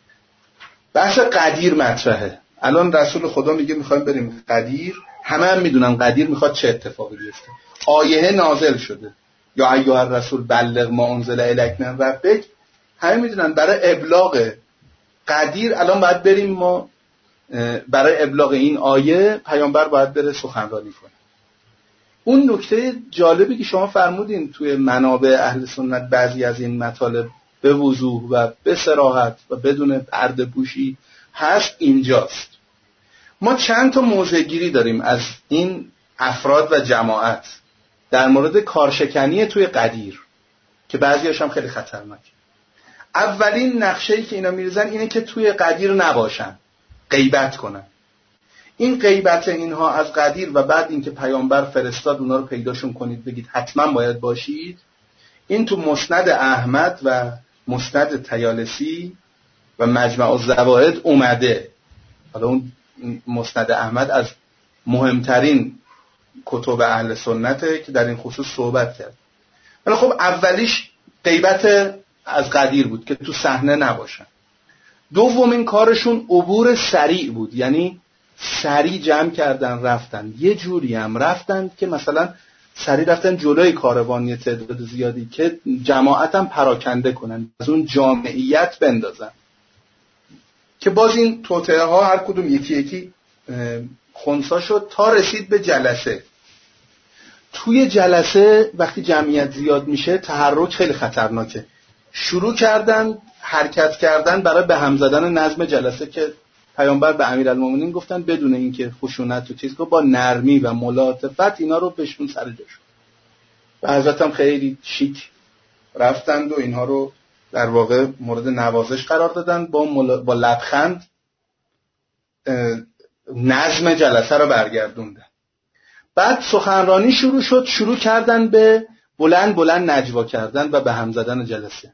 بحث قدیر مطرحه. الان رسول خدا میگه میخوایم بریم قدیر. همه هم میدونن قدیر میخواد چه اتفاقی بیفته. آیه نازل شده یا ایها الرسول بلغ ما انزل الیک من ربک. همه میدونن برای ابلاغ قدیر الان باید بریم ما برای ابلاغ این آیه پیامبر باید بره سخنرانی کنه. اون نکته جالبی که شما فرمودین توی منابع اهل سنت بعضی از این مطالب به وضوح و به صراحت و بدون پرده پوشی هست اینجاست. ما چند تا موضع‌گیری داریم از این افراد و جماعت در مورد کارشکنی توی قدیر که بعضی‌هاش هم خیلی خطرناکه. اولین نقشه‌ای که اینا می‌ریزن اینه که توی قدیر نباشن، غیبت کنن. این غیبت اینها از قدیر و بعد اینکه پیامبر فرستاد اونا رو پیداشون کنید بگید حتما باید باشید، این تو مسند احمد و مسند طیالسی و مجمع الزوائد اومده. حالا اون مسند احمد از مهمترین کتب اهل سنته که در این خصوص صحبت کرد. ولی خب اولیش غیبت از قدیر بود که تو صحنه نباشن. دومین کارشون عبور سریع بود، یعنی سریع جمع کردن رفتن. یه جوری هم رفتن که مثلا سریع رفتن جلوی کاروان یه تعداد زیادی که جماعت هم پراکنده کنن، از اون جامعیت بندازن که باز این توطئه ها هر کدوم یکی یکی خنثی شد تا رسید به جلسه. توی جلسه وقتی جمعیت زیاد میشه تحرک خیلی خطرناکه. شروع کردن حرکت کردن برای به هم زدن نظم جلسه که پیامبر به امیرالمومنین گفتن بدون اینکه خشونت و چیز رو با نرمی و ملاطفت اینا رو بهشون سر جاشون. و حضرت هم خیلی شیک رفتند و اینها رو در واقع مورد نوازش قرار دادن، با لبخند نظم جلسه رو برگردوندن. بعد سخنرانی شروع شد، شروع کردن به بلند بلند نجوا کردن و به هم زدن جلسه.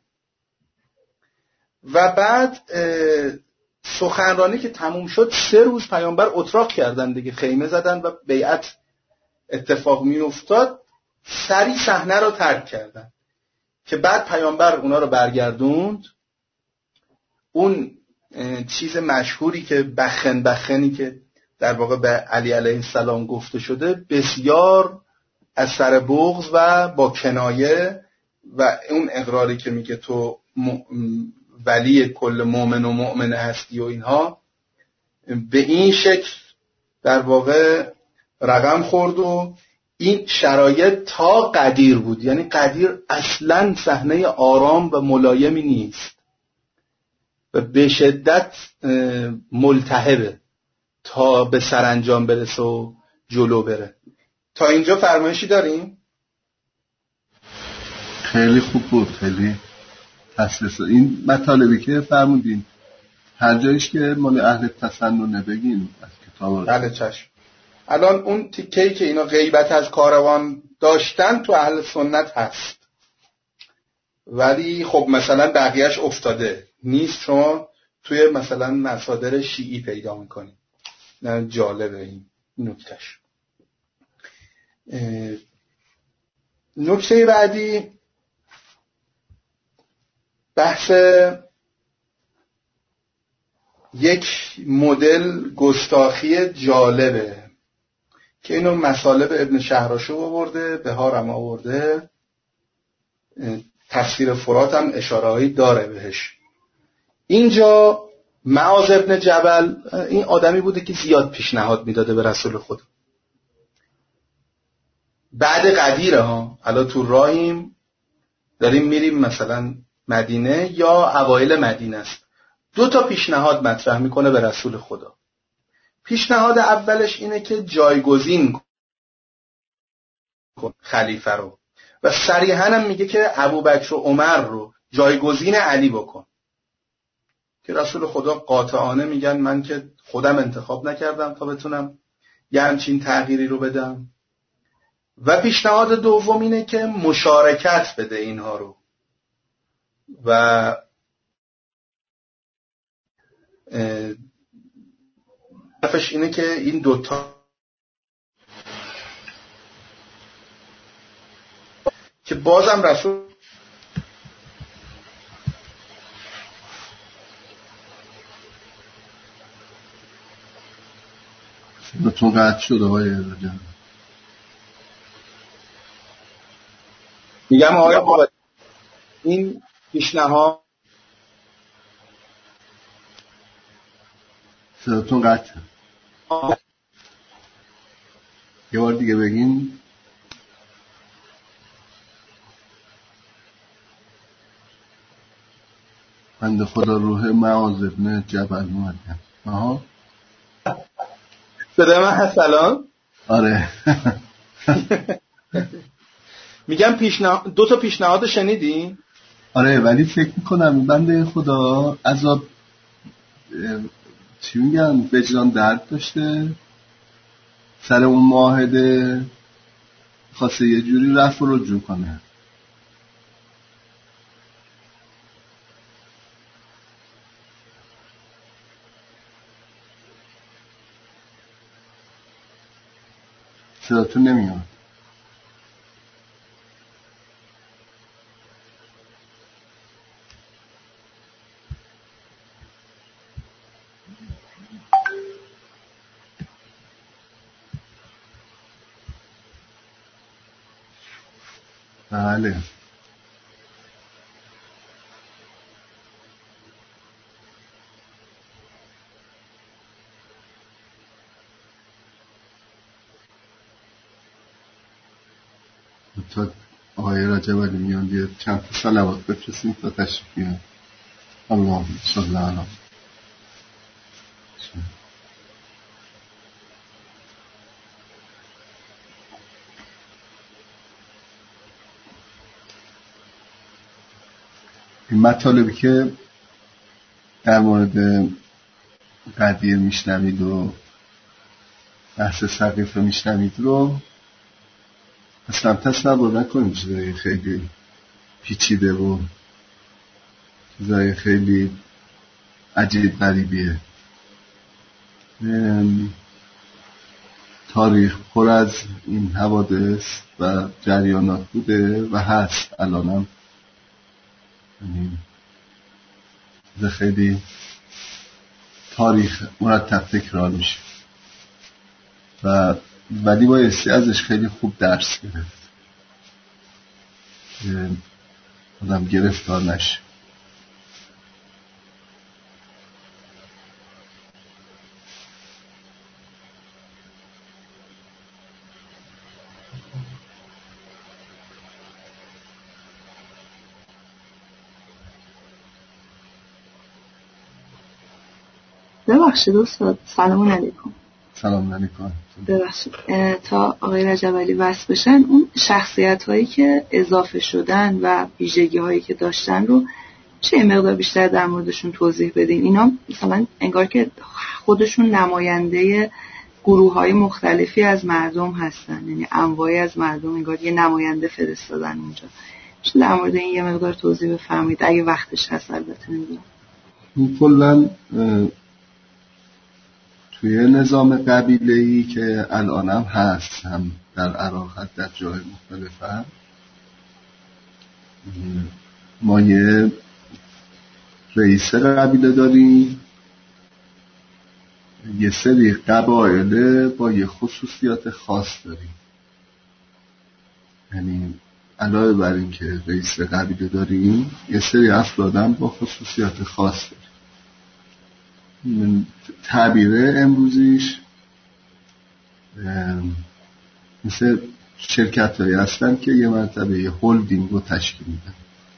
و بعد سخنرانی که تموم شد 3 روز پیامبر اتراق کردن دیگه، خیمه زدن و بیعت اتفاق می افتاد. سری صحنه رو ترک کردن که بعد پیامبر اونا رو برگردوند. اون چیز مشهوری که بخنی که در واقع به علی علیه السلام گفته شده بسیار از سر بغض و با کنایه و اون اقراری که میگه تو ولی کل مؤمن و مؤمنه هستی و اینها، به این شکل در واقع رقم خورد و این شرایط تا قدیر بود. یعنی قدیر اصلاً صحنه آرام و ملایمی نیست و به شدت ملتهبه تا به سرانجام برسه و جلو بره. تا اینجا فرمایشی داریم؟ خیلی خوب بود، خیلی تسلسل. این مطالبی که فرمودین هر جایش که مال اهل تسنن بگین از کتاب. بله چشم. الان اون تیکه‌ای که اینا غیبت از کاروان داشتن تو اهل سنت هست، ولی خب مثلا بقیهش افتاده نیست. شما توی مثلا مصادر شیعی پیدا میکنید. جالبه این نکتهش. نکته بعدی بحث یک مدل گستاخی جالبه که اینو مصالب ابن شهراشوب آورده، بهار هم آورده، تفسیر فرات هم اشاره‌ای داره بهش. اینجا معاذ ابن جبل این آدمی بوده که زیاد پیشنهاد میداده به رسول خدا. بعد قدیره ها، الان تو راهیم داریم میریم مثلا مدینه یا اوایل مدینه است، 2 پیشنهاد مطرح میکنه به رسول خدا. پیشنهاد اولش اینه که جایگزین کن خلیفه رو و صریحاً هم میگه که ابوبکر و عمر رو جایگزین علی بکن، که رسول خدا قاطعانه میگن من که خودم انتخاب نکردم تا بتونم یه همچین تغییری رو بدم. و پیشنهاد دوم اینه که مشارکت بده اینها رو و حرفش اینه که این 2 که بازم رسول تو قطع شده های رجب. میگم آقای قاضی این پیشنهاد صداتون قطع. یه بار دیگه بگین. بنده خدا روح معاذ ابن جبل اومدن. آها صدای من هست الان؟ آره. میگم 2 پیشنهاد شنیدی؟ آره، ولی فکر میکنم بنده خدا عذاب چی میگن وجدان درد داشته سر اون معاهده، خواسته یه جوری رفع و رجوع کنه. صداتون نمیاد. بله تا آقای رجب علی میان یه چند تا صلوات بفرستیم تا تشریف بیان. اللهم صل علی این مطالبی که در مورد قدیر میشنوید و بحث سقیفه میشنوید رو اصلا تصور نکنید چیزای خیلی پیچیده و چیزای خیلی عجیب غریبیه. تاریخ پر از این حوادث و جریانات بوده و هست الانم، یعنی خیلی تاریخ مرتب تکرار میشه و ولی بایستی ازش خیلی خوب درس گرفت که آدم گرفتار نشه. ببخشید استاد، سلام علیکم. سلام علیکم. ببخشید تا آقای رجب علی وصل بشن اون شخصیت هایی که اضافه شدن و ویژگی هایی که داشتن رو چه مقدار بیشتر در موردشون توضیح بدین؟ اینا مثلا انگار که خودشون نماینده گروه های مختلفی از مردم هستن، یعنی انواعی از مردم انگار یه نماینده فرستادن اونجا. چه در مورد این یه مقدار توضیح بفرمایید اگه وقتش هست. البته نمیدونم این کلن توی نظام قبیله‌ای که الانم هست، هم در عراق در جای مختلف هم، ما یه رئیس قبیله داریم، یه سری قبایل با یه خصوصیات خاص داریم. یعنی علاوه بر این که رئیس قبیله داریم، یه سری افرادم با خصوصیات خاص داریم. تعبیر امروزیش مثل شرکت هایی هستن که یه مرتبه یه هولدینگ رو تشکیل میدن،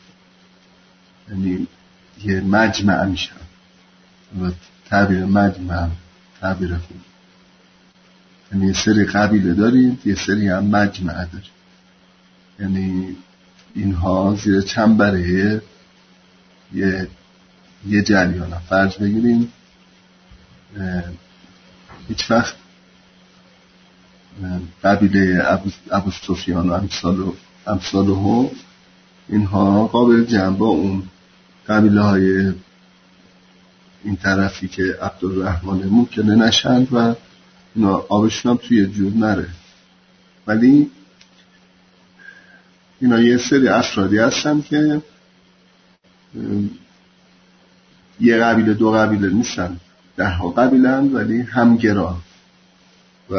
یعنی یه مجمع میشن. تعبیر مجمع تعبیر خوب، یعنی یه سری قبیله داریم، یه سری هم مجمع داریم. یعنی اینها زیر چنبره یه جریان. فرض بگیریم هیچ وقت قبیله ابوسفیان و امثالهم اینها قابل جمع با اون قبیله های این طرفی که عبدالرحمن ممکنه نشند و اینا آبشون هم توی جور نره. ولی اینا یه سری افرادی هستن که یه قبیله دو قبیله نیستن، 10 قبیله هم، ولی همگرا و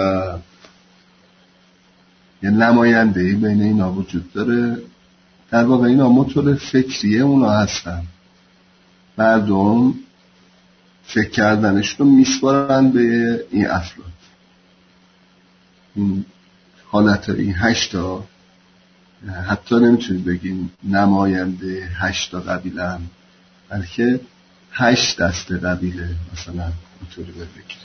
یه نمایندهی بین اینا وجود داره. در واقع اینا موتور فکریه اونا هستن. مردم فکر کردنش رو میسپارن به این افراد. این حالت این 8 حتی نمیتونید بگین نماینده 8 قبیله هم، بلکه 8 دسته قبیله مثلا اینطوری بگید.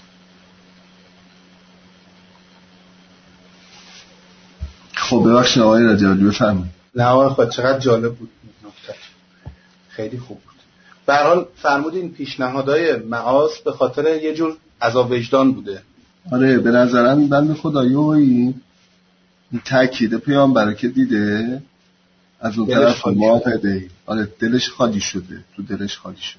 خب ببخشید آقای رجالی بفرمایید. نه آقای خود چقدر جالب بود، خیلی خوب بود. به هر حال فرمودین پیشنهادهای معاص به خاطر یه جور عذاب وجدان بوده. آره به نظرم بنده خدایی این تأکید پیامبر که دیده از اون طرف موافقه. آره دلش خالی شده، تو دلش خالی شده.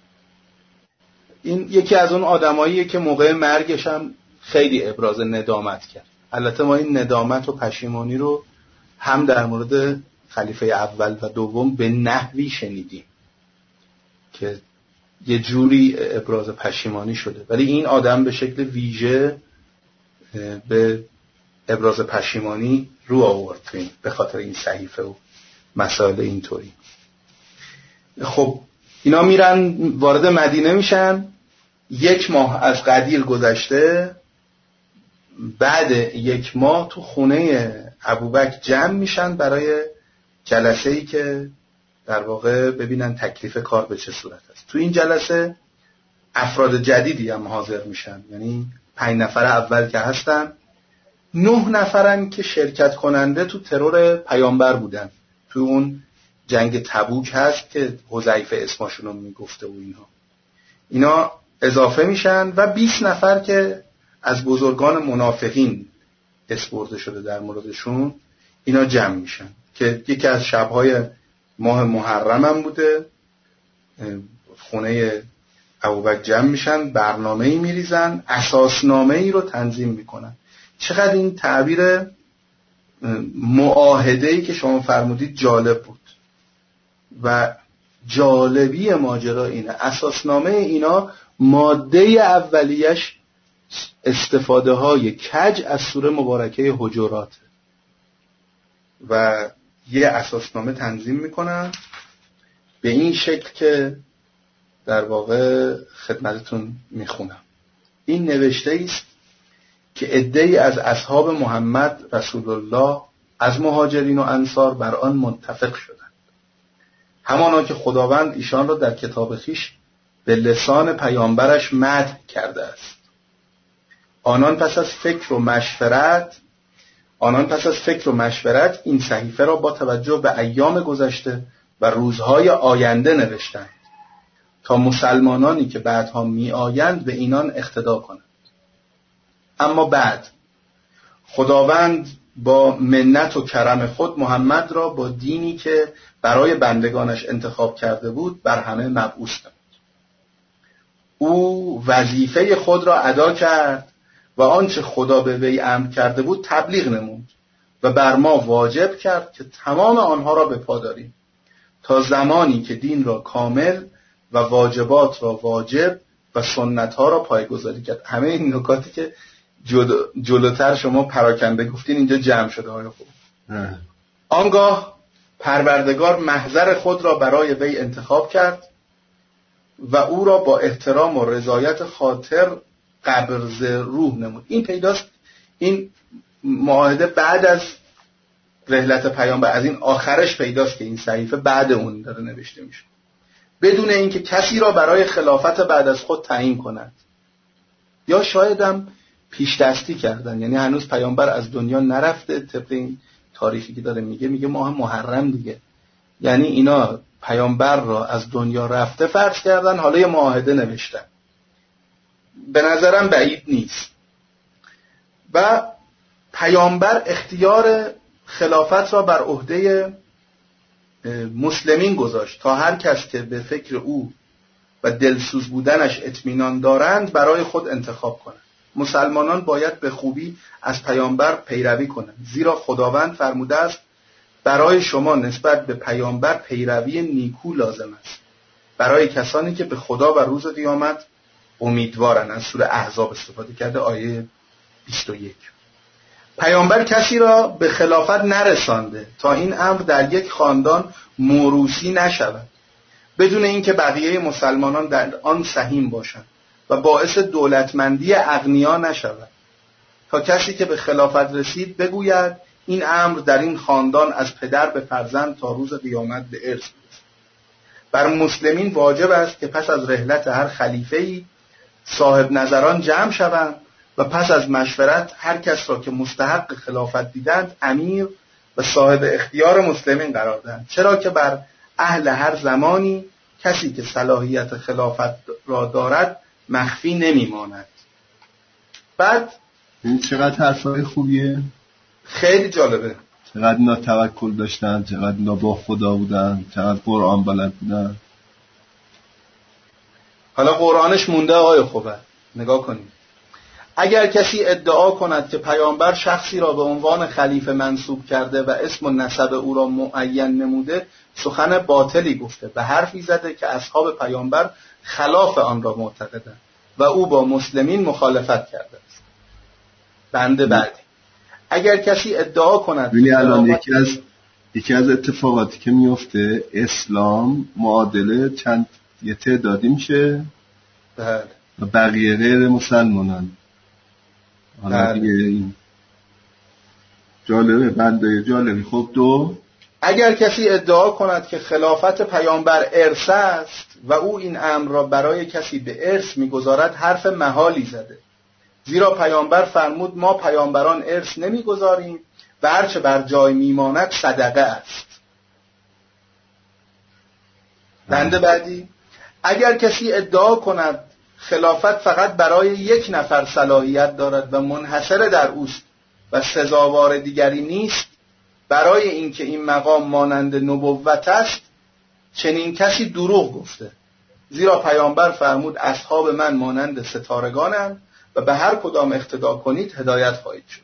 این یکی از اون آدماییه که موقع مرگش هم خیلی ابراز ندامت کرد. البته ما این ندامت و پشیمانی رو هم در مورد خلیفه اول و دوم به نحوی شنیدیم که یه جوری ابراز پشیمانی شده، ولی این آدم به شکل ویژه به ابراز پشیمانی رو آورد به خاطر این صحیفه و مسائل اینطوری. خب اینا میرن وارد مدینه میشن. 1 ماه از قدیر گذشته. بعد 1 ماه تو خونه ابوبکر جمع میشن برای جلسه‌ای که در واقع ببینن تکلیف کار به چه صورت است. تو این جلسه افراد جدیدی هم حاضر میشن، یعنی 5 نفر اول که هستن، 9 نفرن که شرکت کننده تو ترور پیامبر بودن. تو اون جنگ تبوک هست که حذیفه اسمشون رو میگفته و اینا اضافه میشن و 20 نفر که از بزرگان منافقین اسپرده شده در موردشون اینا جمع میشن که یکی از شبهای ماه محرم هم بوده. خونه ابوبکر جمع میشن، برنامه‌ای میریزن، اساسنامه‌ای رو تنظیم میکنن. چقدر این تعبیر معاهده‌ای که شما فرمودید جالب بود. و جالبی ماجرا اینه اساسنامه اینا ماده اولیش استفاده های کج از سوره مبارکه حجرات و یه اساسنامه تنظیم میکنن به این شکل که در واقع خدمتتون میخونم. این نوشته است که عده‌ای از اصحاب محمد رسول الله از مهاجرین و انصار بر آن متفق شدند، همانا که خداوند ایشان را در کتاب خویش به لسان پیامبرش مدح کرده است. آنان پس از فکر و مشورت این صحیفه را با توجه به ایام گذشته و روزهای آینده نوشتند تا مسلمانانی که بعدها می آیند به اینان اقتدا کنند. اما بعد خداوند با منت و کرم خود محمد را با دینی که برای بندگانش انتخاب کرده بود بر همه مبعوث نمود. او وظیفه خود را ادا کرد و آنچه خدا به وی امر کرده بود تبلیغ نمود و بر ما واجب کرد که تمام آنها را به پا داریم تا زمانی که دین را کامل و واجبات را واجب و سنت ها را پایه‌گذاری کرد. همه این نکاتی که جلوتر شما پراکنده گفتین اینجا جمع شده های خوب. آنگاه پروردگار محضر خود را برای وی انتخاب کرد و او را با احترام و رضایت خاطر قبض روح نمود. این پیداست، این معاهده بعد از رحلت پیامبر، از این آخرش پیداست که این صحیفه بعد اون داره نوشته میشه، بدون اینکه کسی را برای خلافت بعد از خود تعیین کند. یا شاید هم پیش دستی کردن، یعنی هنوز پیامبر از دنیا نرفته، طبق این تاریخی که داره میگه ماه محرم دیگه، یعنی اینا پیامبر را از دنیا رفته فرض کردن، حالا یه معاهده نوشتن. به نظرم بعید نیست. و پیامبر اختیار خلافت را بر عهده مسلمین گذاشت تا هر کس که به فکر او و دلسوز بودنش اطمینان دارند برای خود انتخاب کنند. مسلمانان باید به خوبی از پیامبر پیروی کنند، زیرا خداوند فرموده است برای شما نسبت به پیامبر پیروی نیکو لازم است، برای کسانی که به خدا و روز قیامت امیدوارند. از سوره احزاب استفاده کرده، آیه 21. پیامبر کسی را به خلافت نرسانده تا این امر در یک خاندان موروثی نشود، بدون اینکه بقیه مسلمانان در آن سهیم باشند و باعث دولتمندی اغنیا نشود، تا کسی که به خلافت رسید بگوید این امر در این خاندان از پدر به فرزند تا روز قیامت به ارث برسد. بر مسلمین واجب است که پس از رحلت هر خلیفه‌ای صاحب نظران جمع شوند و پس از مشورت هر کس را که مستحق خلافت دیدند امیر و صاحب اختیار مسلمین قرار دهند، چرا که بر اهل هر زمانی کسی که صلاحیت خلافت را دارد مخفی نمیماند. بعد این چقدر حرفای خوبیه، خیلی جالبه. چقدر اینا توکل داشتن، چقدر اینا با خدا بودن، چقدر قرآن بلد بودن. حالا قرآنش مونده آقای خوبه، نگاه کنید. اگر کسی ادعا کند که پیامبر شخصی را به عنوان خلیفه منصوب کرده و اسم و نسب او را معین نموده، سخن باطلی گفته، به حرفی زده که اصحاب پیامبر خلاف آن را معتقدند و او با مسلمین مخالفت کرده است. بنده بعدی. اگر کسی ادعا کند ببینی الان یکی از اتفاقاتی که میفته، اسلام معادله یه تعدادی میشه بله و بقیه غیر مسلمانان. حالا دیگه این جالبه، بنده جالبی. خب اگر کسی ادعا کند که خلافت پیامبر ارث است و او این امر را برای کسی به ارث میگذارد، حرف محالی زده، زیرا پیامبر فرمود ما پیامبران ارث نمیگذاریم و هرچه بر جای میماند صدقه است. بنده بعدی. اگر کسی ادعا کند خلافت فقط برای یک نفر صلاحیت دارد و منحصر در اوست و سزاوار دیگری نیست، برای اینکه این مقام مانند نبوت است، چنین کسی دروغ گفته، زیرا پیامبر فرمود اصحاب من مانند ستارگانند و به هر کدام اقتدا کنید هدایت خواهید شد.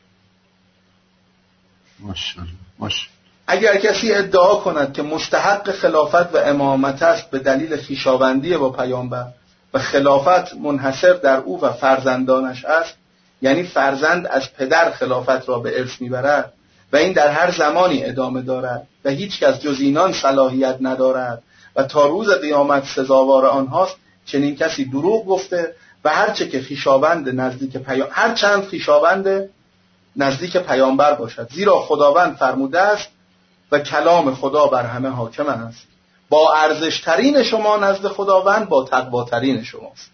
ماشاءالله. اگر کسی ادعا کند که مستحق خلافت و امامت است به دلیل خویشاوندی با پیامبر و خلافت منحصر در او و فرزندانش است، یعنی فرزند از پدر خلافت را به ارث میبرد و این در هر زمانی ادامه دارد و هیچ کس جز اینان صلاحیت ندارد و تا روز قیامت سزاوار آنهاست، چنین کسی دروغ گفته و هرچند خویشاوند نزدیک پیامبر باشد، زیرا خداوند فرموده است و کلام خدا بر همه حاکم است، با ارزشترین شما نزد خداوند با تقواترین شماست.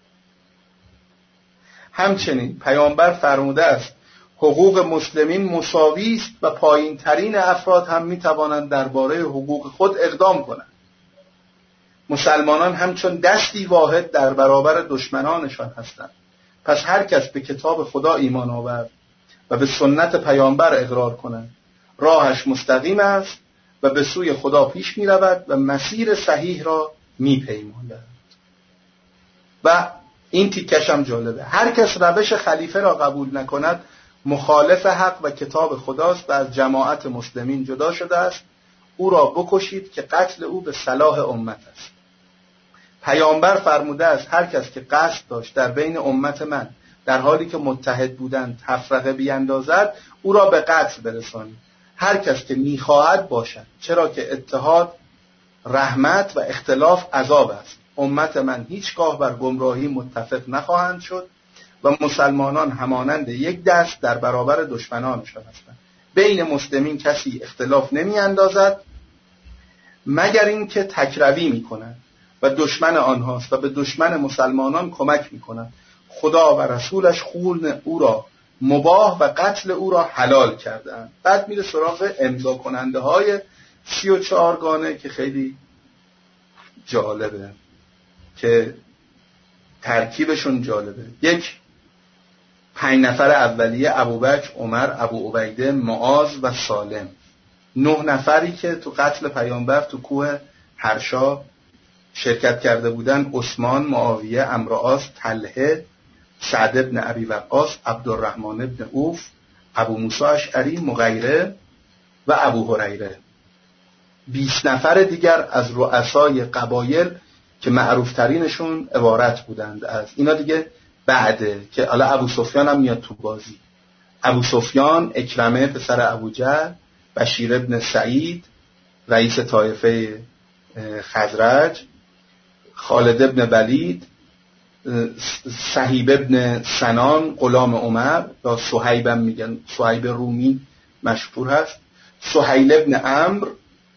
همچنین پیامبر فرموده است حقوق مسلمین مساوی است و پایین ترین افراد هم می توانند درباره حقوق خود اقدام کنند. مسلمانان همچون دستی واحد در برابر دشمنانشان هستند. پس هر کس به کتاب خدا ایمان آورد و به سنت پیامبر اقرار کند، راهش مستقیم است و به سوی خدا پیش می رود و مسیر صحیح را می پیماند. و این تیکش هم جالبه: هر کس روش خلیفه را قبول نکند مخالف حق و کتاب خداست و از جماعت مسلمین جدا شده است. او را بکشید که قتل او به صلاح امت است. پیامبر فرموده است هر کس که قصد داشت در بین امت من در حالی که متحد بودند تفرقه بیندازد او را به قتل برسانید. هر کس که میخواهد باشد، چرا که اتحاد رحمت و اختلاف عذاب است. امت من هیچگاه بر گمراهی متفق نخواهند شد و مسلمانان همانند یک دست در برابر دشمنانشان هستند. بین مسلمین کسی اختلاف نمی اندازد مگر اینکه تکروی می کنند و دشمن آنهاست و به دشمن مسلمانان کمک می کنند. خدا و رسولش خون او را مباح و قتل او را حلال کردند. بعد میره سراغ امضا کننده های 34 گانه که خیلی جالبه، که ترکیبشون جالبه. 5 نفر اولیه: ابوبکر، عمر، ابو عبیده، معاذ و سالم. 9 نفری که تو قتل پیامبر تو کوه حرشا شرکت کرده بودن: عثمان، معاویه، عمرو عاص، طلحه، سعد بن ابی وقاص، عبدالرحمن بن عوف، ابو موسی اشعری، مغیره و ابو هریره. 20 نفر دیگر از رؤسای قبایل که معروف ترینشون عبارت بودند از اینا دیگه بعده، که حالا ابو سفیان هم میاد تو بازی. ابو سفیان، اکرمه پسر ابو جهل، بشیر بن سعید رئیس طایفه خزرج، خالد بن ولید، صهیب بن سنان غلام عمر یا صهیب هم میگن، صهیب رومی مشهور هست، سهیل بن عمرو،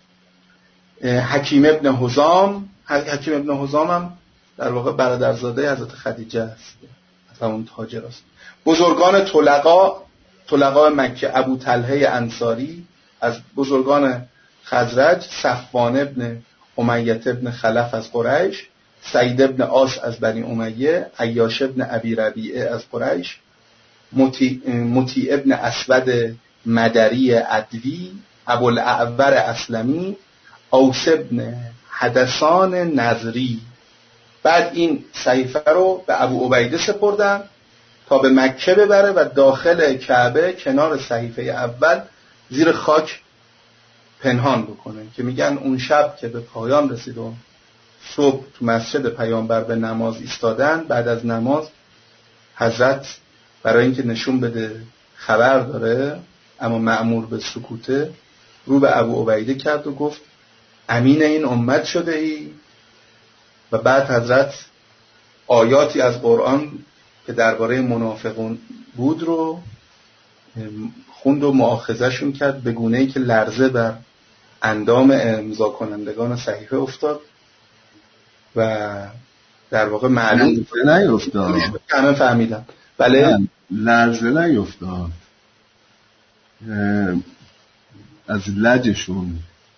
حکیم بن حزام. حکیم بن حزام هم در واقع برادرزاده حضرت خدیجه است، از همون تاجر است. بزرگان طلقاء مکه: ابو طلحه انصاری از بزرگان خزرج، صفوان بن امیه بن خلف از قریش، سعید بن عاص از بنی امیه، عیاش بن ابی ربیعه از قریش، مطیع بن اسود مدری عدوی، ابوالاعور اسلمی، اوس بن حدثان نظری. بعد این صحیفه رو به ابو عبیده سپردن تا به مکه ببره و داخل کعبه کنار صحیفه اول زیر خاک پنهان بکنه، که میگن اون شب که به پایان رسید و صبح تو مسجد پیامبر به نماز ایستادن، بعد از نماز حضرت برای اینکه نشون بده خبر داره اما مأمور به سکوته، رو به ابو عبیده کرد و گفت امین این امت شده ای؟ و بعد حضرت آیاتی از قرآن که درباره منافقون بود رو خوند و مؤاخذه‌شون کرد، به گونه‌ای که لرزه بر اندام امضا کنندگان صحیفه افتاد و در واقع معلوم نیفتاد. همه فهمیدن. بله، لرزه نیفتاد، از لجشون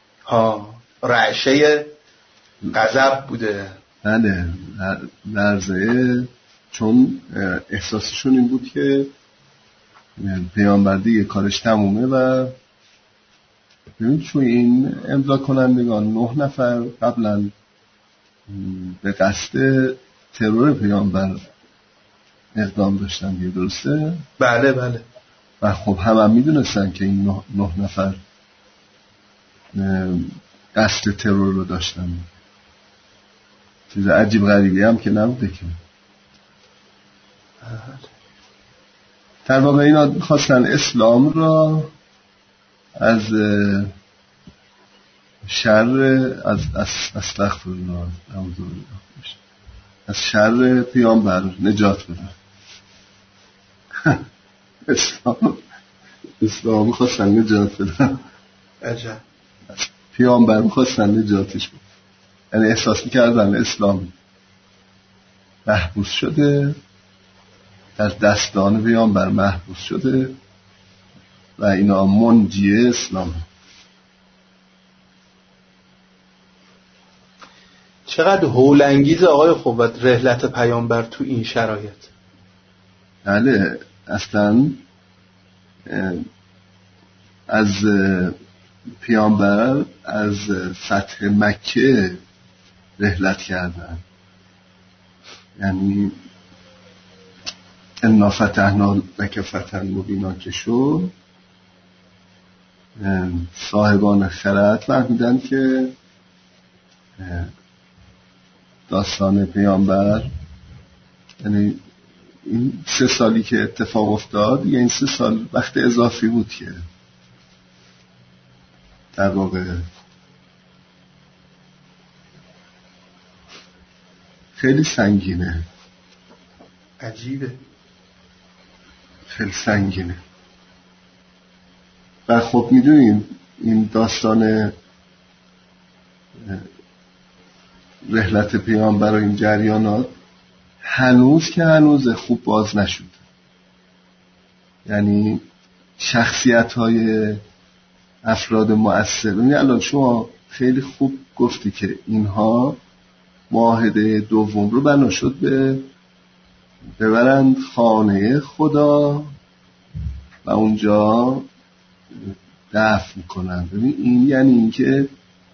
رعشه غضب بوده. بله، لرزه، چون احساسشون این بود که پیامبر دیگه کارش تمومه. و ببینید چون این امضا کنندگان 9 نفر قبلا به قصد ترور پیامبر اقدام داشتن دیگه، درسته؟ بله بله. و خب هم میدونستن که این 9 نفر قصد ترور رو داشتن. چیز عجیب غریبی هم که نبوده که. در واقع اینا خواستن اسلام را از شر از استغفرالله از شر پیامبر نجات بدن. اسلام خواستن نجات بدن، عجب. پیامبر خواستن نجاتش بدن. یعنی احساس می‌کردن اسلام محبوس شده، در دستان پیامبر محبوس شده و اینا منجی اسلام. چقدر هول‌انگیز آقای خوبت رحلت پیامبر تو این شرایط. بله، اصلا از پیامبر از فتح مکه رحلت کردن یعنی انا فتحنا لک فتحا مبینا که شد، صاحبان خرد فهمیدن که داستان پیامبر، یعنی این 3 سالی که اتفاق افتاد، یعنی 3 سال وقت اضافی بود که در واقع خیلی سنگینه، عجیبه، خیلی سنگینه. و خب میدونیم این داستان رحلت پیامبر و این جریانات هنوز که هنوز خوب باز نشد. یعنی شخصیت های افراد مؤثر، یعنی الان شما خیلی خوب گفتی که اینها معاهده دوم رو بنا شد ببرند خانه خدا و اونجا دفن کنند. ببین این یعنی این که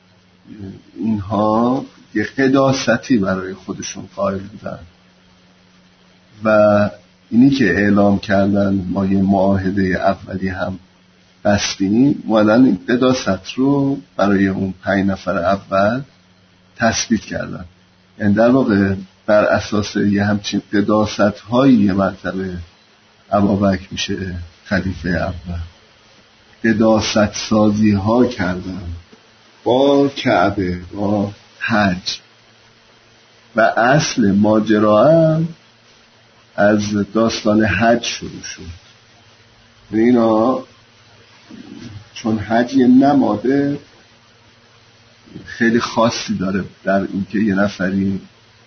اینها یه قداستی برای خودشون قائل بودن و اینی که اعلام کردن ما یه معاهده اولی هم بستیم، اومدن این قداست رو برای اون 5 نفر اول تثبیت کردن. یعنی در واقع بر اساس یه همچین قداست هایی یه مرتبه ابوبکر میشه خلیفه اول. قداست سازی ها کردن با کعبه، با حج، و اصل ماجرا هم از داستان حج شروع شد. و اینا چون حج یه نماده خیلی خاصی داره در اینکه یه نفری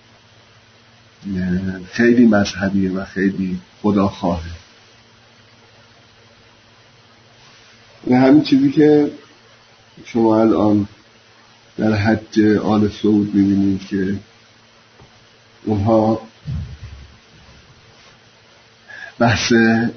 خیلی مذهبیه و خیلی خداخواهه. و همین چیزی که شما الان در حج آل سعود می‌بینید که اونها بحث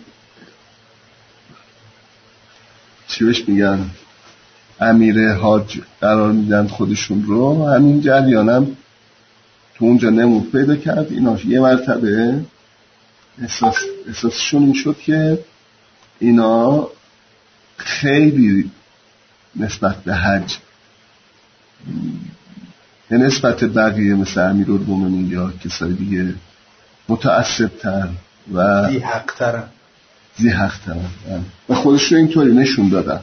چی بهش میگن امیر حاج قرار میدن خودشون رو، همین جریانم تو اونجا نمود پیدا کرد. اینا یه مرتبه احساسشون این شد که اینا خیلی نسبت به حج به نسبت بقیه مثل امیرالمومنین یا کسای دیگه متعصب‌تر و زی حق‌ترن و خودش رو اینطوری نشون دادن.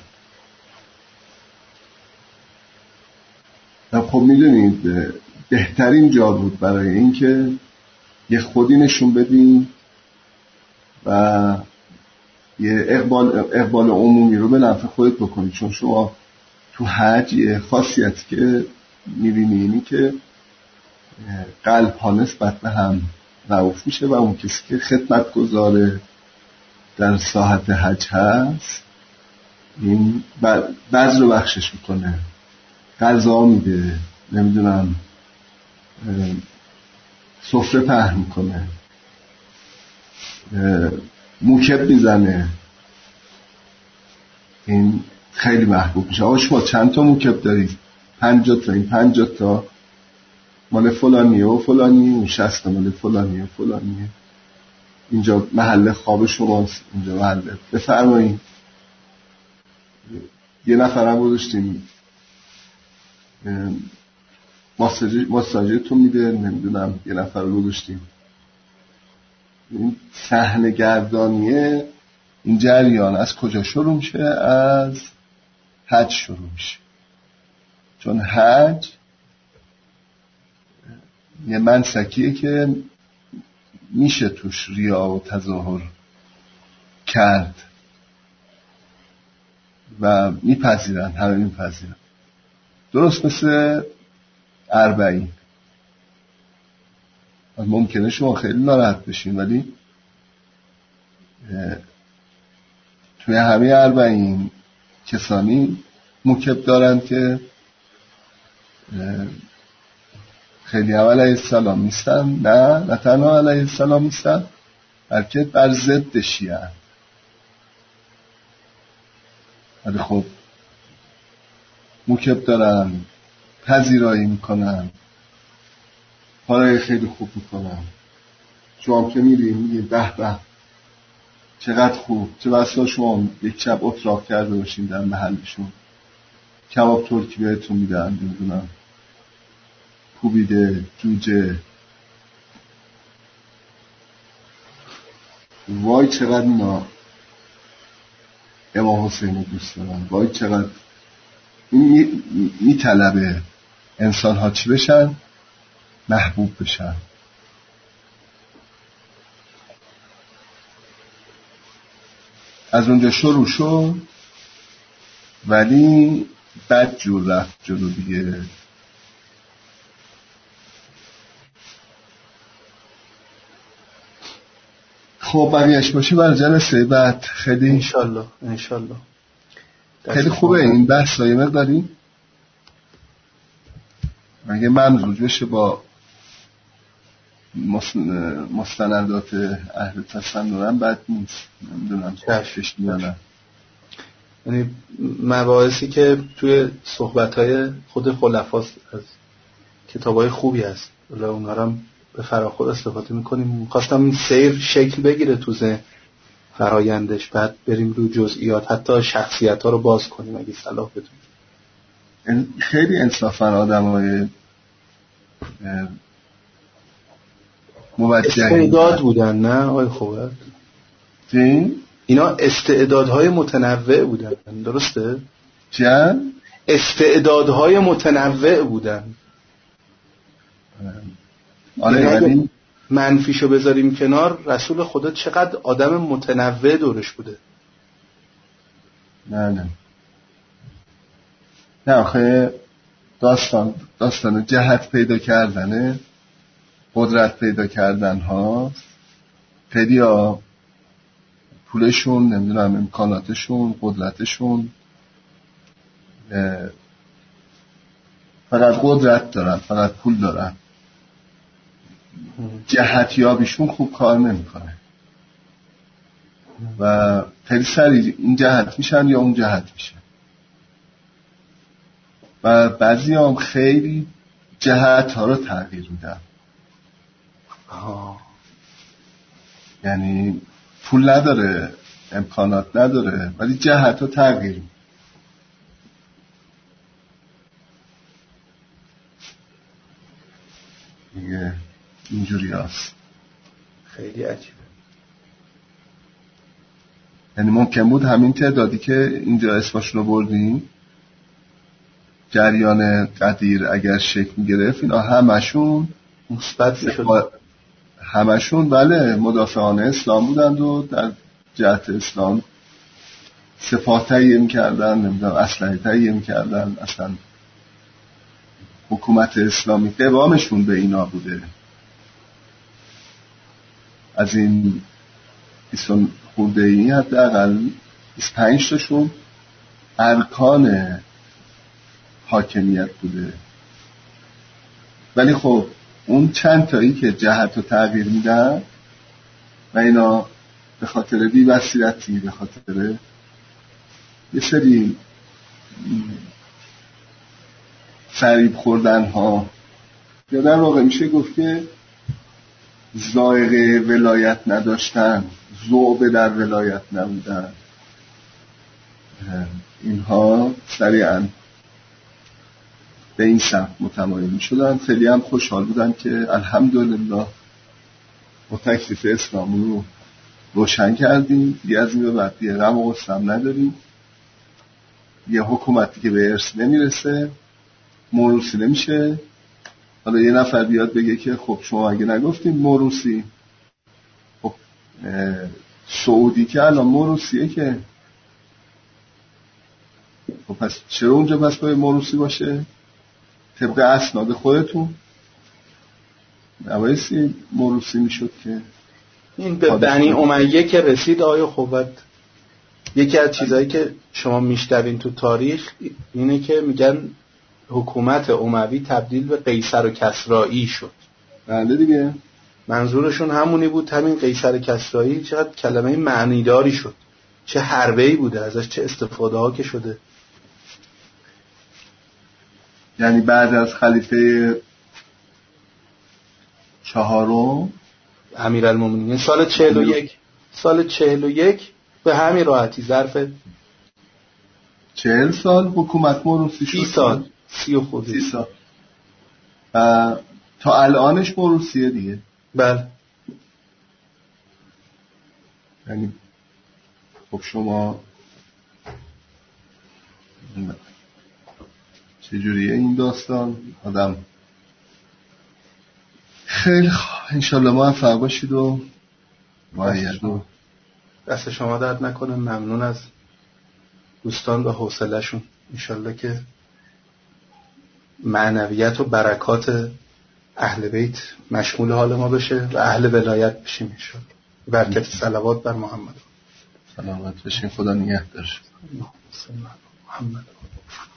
و خب میدونید بهترین جا بود برای این که یه خودی نشون بدیم و یه اقبال عمومی رو به نفع خودت بکنید. چون شما تو حج یه خاصیتی که میبینی اینی که قلب ها نسبت به هم رعوف میشه و اون کسی که خدمت گذاره در ساحت حج هست این بعض رو بخشش میکنه، غذا میده، نمیدونم سفره پهن میکنه، موکب میزنه. این خیلی محبوب میشه. آقا شما چند تا موکب دارید؟ 50 تا. این 50 تا مال فلانیه و فلانی، اون 60 تا مال فلانیه و فلانیه. اینجا محل خواب شماست، اینجا محل بفرمایید. یه نفرم گذاشتیم ماساژتون میده، نمیدونم یه نفر رو گذاشتیم. این صحنه گردانیه، این جریان از کجا شروع میشه؟ از حج شروع میشه. چون حج یه منسکیه که میشه توش ریا و تظاهر کرد و میپذیرن، همه میپذیرن. درست مثل 40. ممکنه شما خیلی ناراحت بشین ولی توی همه 40 کسانی موکب دارن که خیلی هم علیه السلام نیستن، نه تنها علیه السلام نیستن بلکه بر ضد شیعه. ولی خب موکب دارن، پذیرایی میکنن، کارهای خیلی خوب میکنن، شما که میریم میگیم به به چقدر خوب، چه بسا شما یک شب اتراق کرده باشین در محلشون، کباب ترکی بهتون میدن، نمیدونم کوبیده، جوجه، وای چقدر اینا امام حسین دوست دارن، وای چقدر این میطلبه انسان ها چی بشن؟ محبوب بشن. از اونجا شروع شد ولی بد جور رفت جلو دیگه. خب بقیهش باشه برای جلسه بعد. خیلی انشالله خیلی خوبه این بحث های مقداری اگه ممزوج بشه با مستندات اهل تسنن بد نیست. نمیدونم چشش میانه، یعنی مباحثی که توی صحبت‌های خود خلفاست از کتاب‌های خوبی هست، ولی اونها رو به فراخور استفاده می‌کنیم. می‌خواستم این سیر شکل بگیره تو ذهن فرایندش، بعد بریم رو جزئیات، حتی شخصیت‌ها رو باز کنیم اگه صلاح بدونیم. خیلی انصافاً آدم‌های استعداد بودن، نه آقای خوبه؟ اینا استعدادهای متنوع بودن، درسته؟ چند؟ استعدادهای متنوع بودن. آره ولی منفیشو بذاریم کنار، رسول خدا چقدر آدم متنوع دورش بوده. نه آخه داستان جهت پیدا کردنه، قدرت پیدا کردن ها. خیلی ها پولشون، نمیدونم امکاناتشون، قدرتشون، فقط قدرت دارن، فقط پول دارن، جهتیابیشون خوب کار نمیکنه و خیلی سریع این جهت میشن یا اون جهت میشن. و بعضی هم خیلی جهت ها رو تغییر میدن. یعنی پول نداره، امکانات نداره، ولی جهت ها تغییر میدن. دیگه اینجوری هست. خیلی عجیبه. یعنی ممکن بود همین تعدادی که اینجا اسمش رو بردیم، جریان قدیر اگر شکل می‌گرفت، اینا همشون مثبت می‌شد، همشون بله مدافعان اسلام بودند و در جهت اسلام صفات تهیه می‌کردن، نمیدونم اسلحه تهیه می‌کردن. اصلا حکومت اسلامی قوامشون به اینا بوده. از این 20 خورده ای حداقل 25 تاشون ارکان حاکمیت بوده. ولی خب اون چند تایی که جهت رو تغییر میدن و اینا به خاطر بی‌بصیرتی، به خاطر یه سری فریب خوردن ها، یا در واقع میشه گفت که ذائقه ولایت نداشتن، ذوق در ولایت نبودن، اینها سریعا به این سمت متمایل میشدن. خیلی هم خوشحال بودن که الحمدلله با تکلیف اسلامی رو روشن کردیم، دیگه از این به بعد دیگه غم و غصه نداریم. یه حکومتی که به ارث نمیرسه، موروثی نمیشه. حالا یه نفر بیاد بگه که خب شما اگه نگفتیم موروثی، خب سعودی که الان موروثیه که، خب پس چرا اونجا پس باید موروثی باشه؟ طبق اسناد خودتون نبایستی موروثی میشد که. این به بنی امیه که رسید آیا خوبت، یکی از چیزهایی که شما میشنوین تو تاریخ اینه که میگن حکومت اموی تبدیل به قیصر و کسرایی شد. بله دیگه، منظورشون همونی بود. همین قیصر کسرایی چقدر کلمه معنیداری شد، چه حربه‌ای بوده ازش، چه استفاده ها که شده. یعنی بعد از خلیفه چهارم امیرالمومنین. سال 41 به همین راحتی ظرف 40 سال حکومت موروثی شد. 30 سال 30 سال تا الانش موروثیه دیگه. بله. یعنی خب شما چجوریه این داستان؟ آدم خیلی انشالله موفق باشید و مؤید و دست شما درد نکنه. ممنون از دوستان و حوصله‌شون. انشالله که معنویت و برکات اهل بیت مشمول حال ما بشه و اهل ولایت بشیم انشالله. برکت صلوات بر محمد. سلامت بشین. خدا نگهدار. محمد.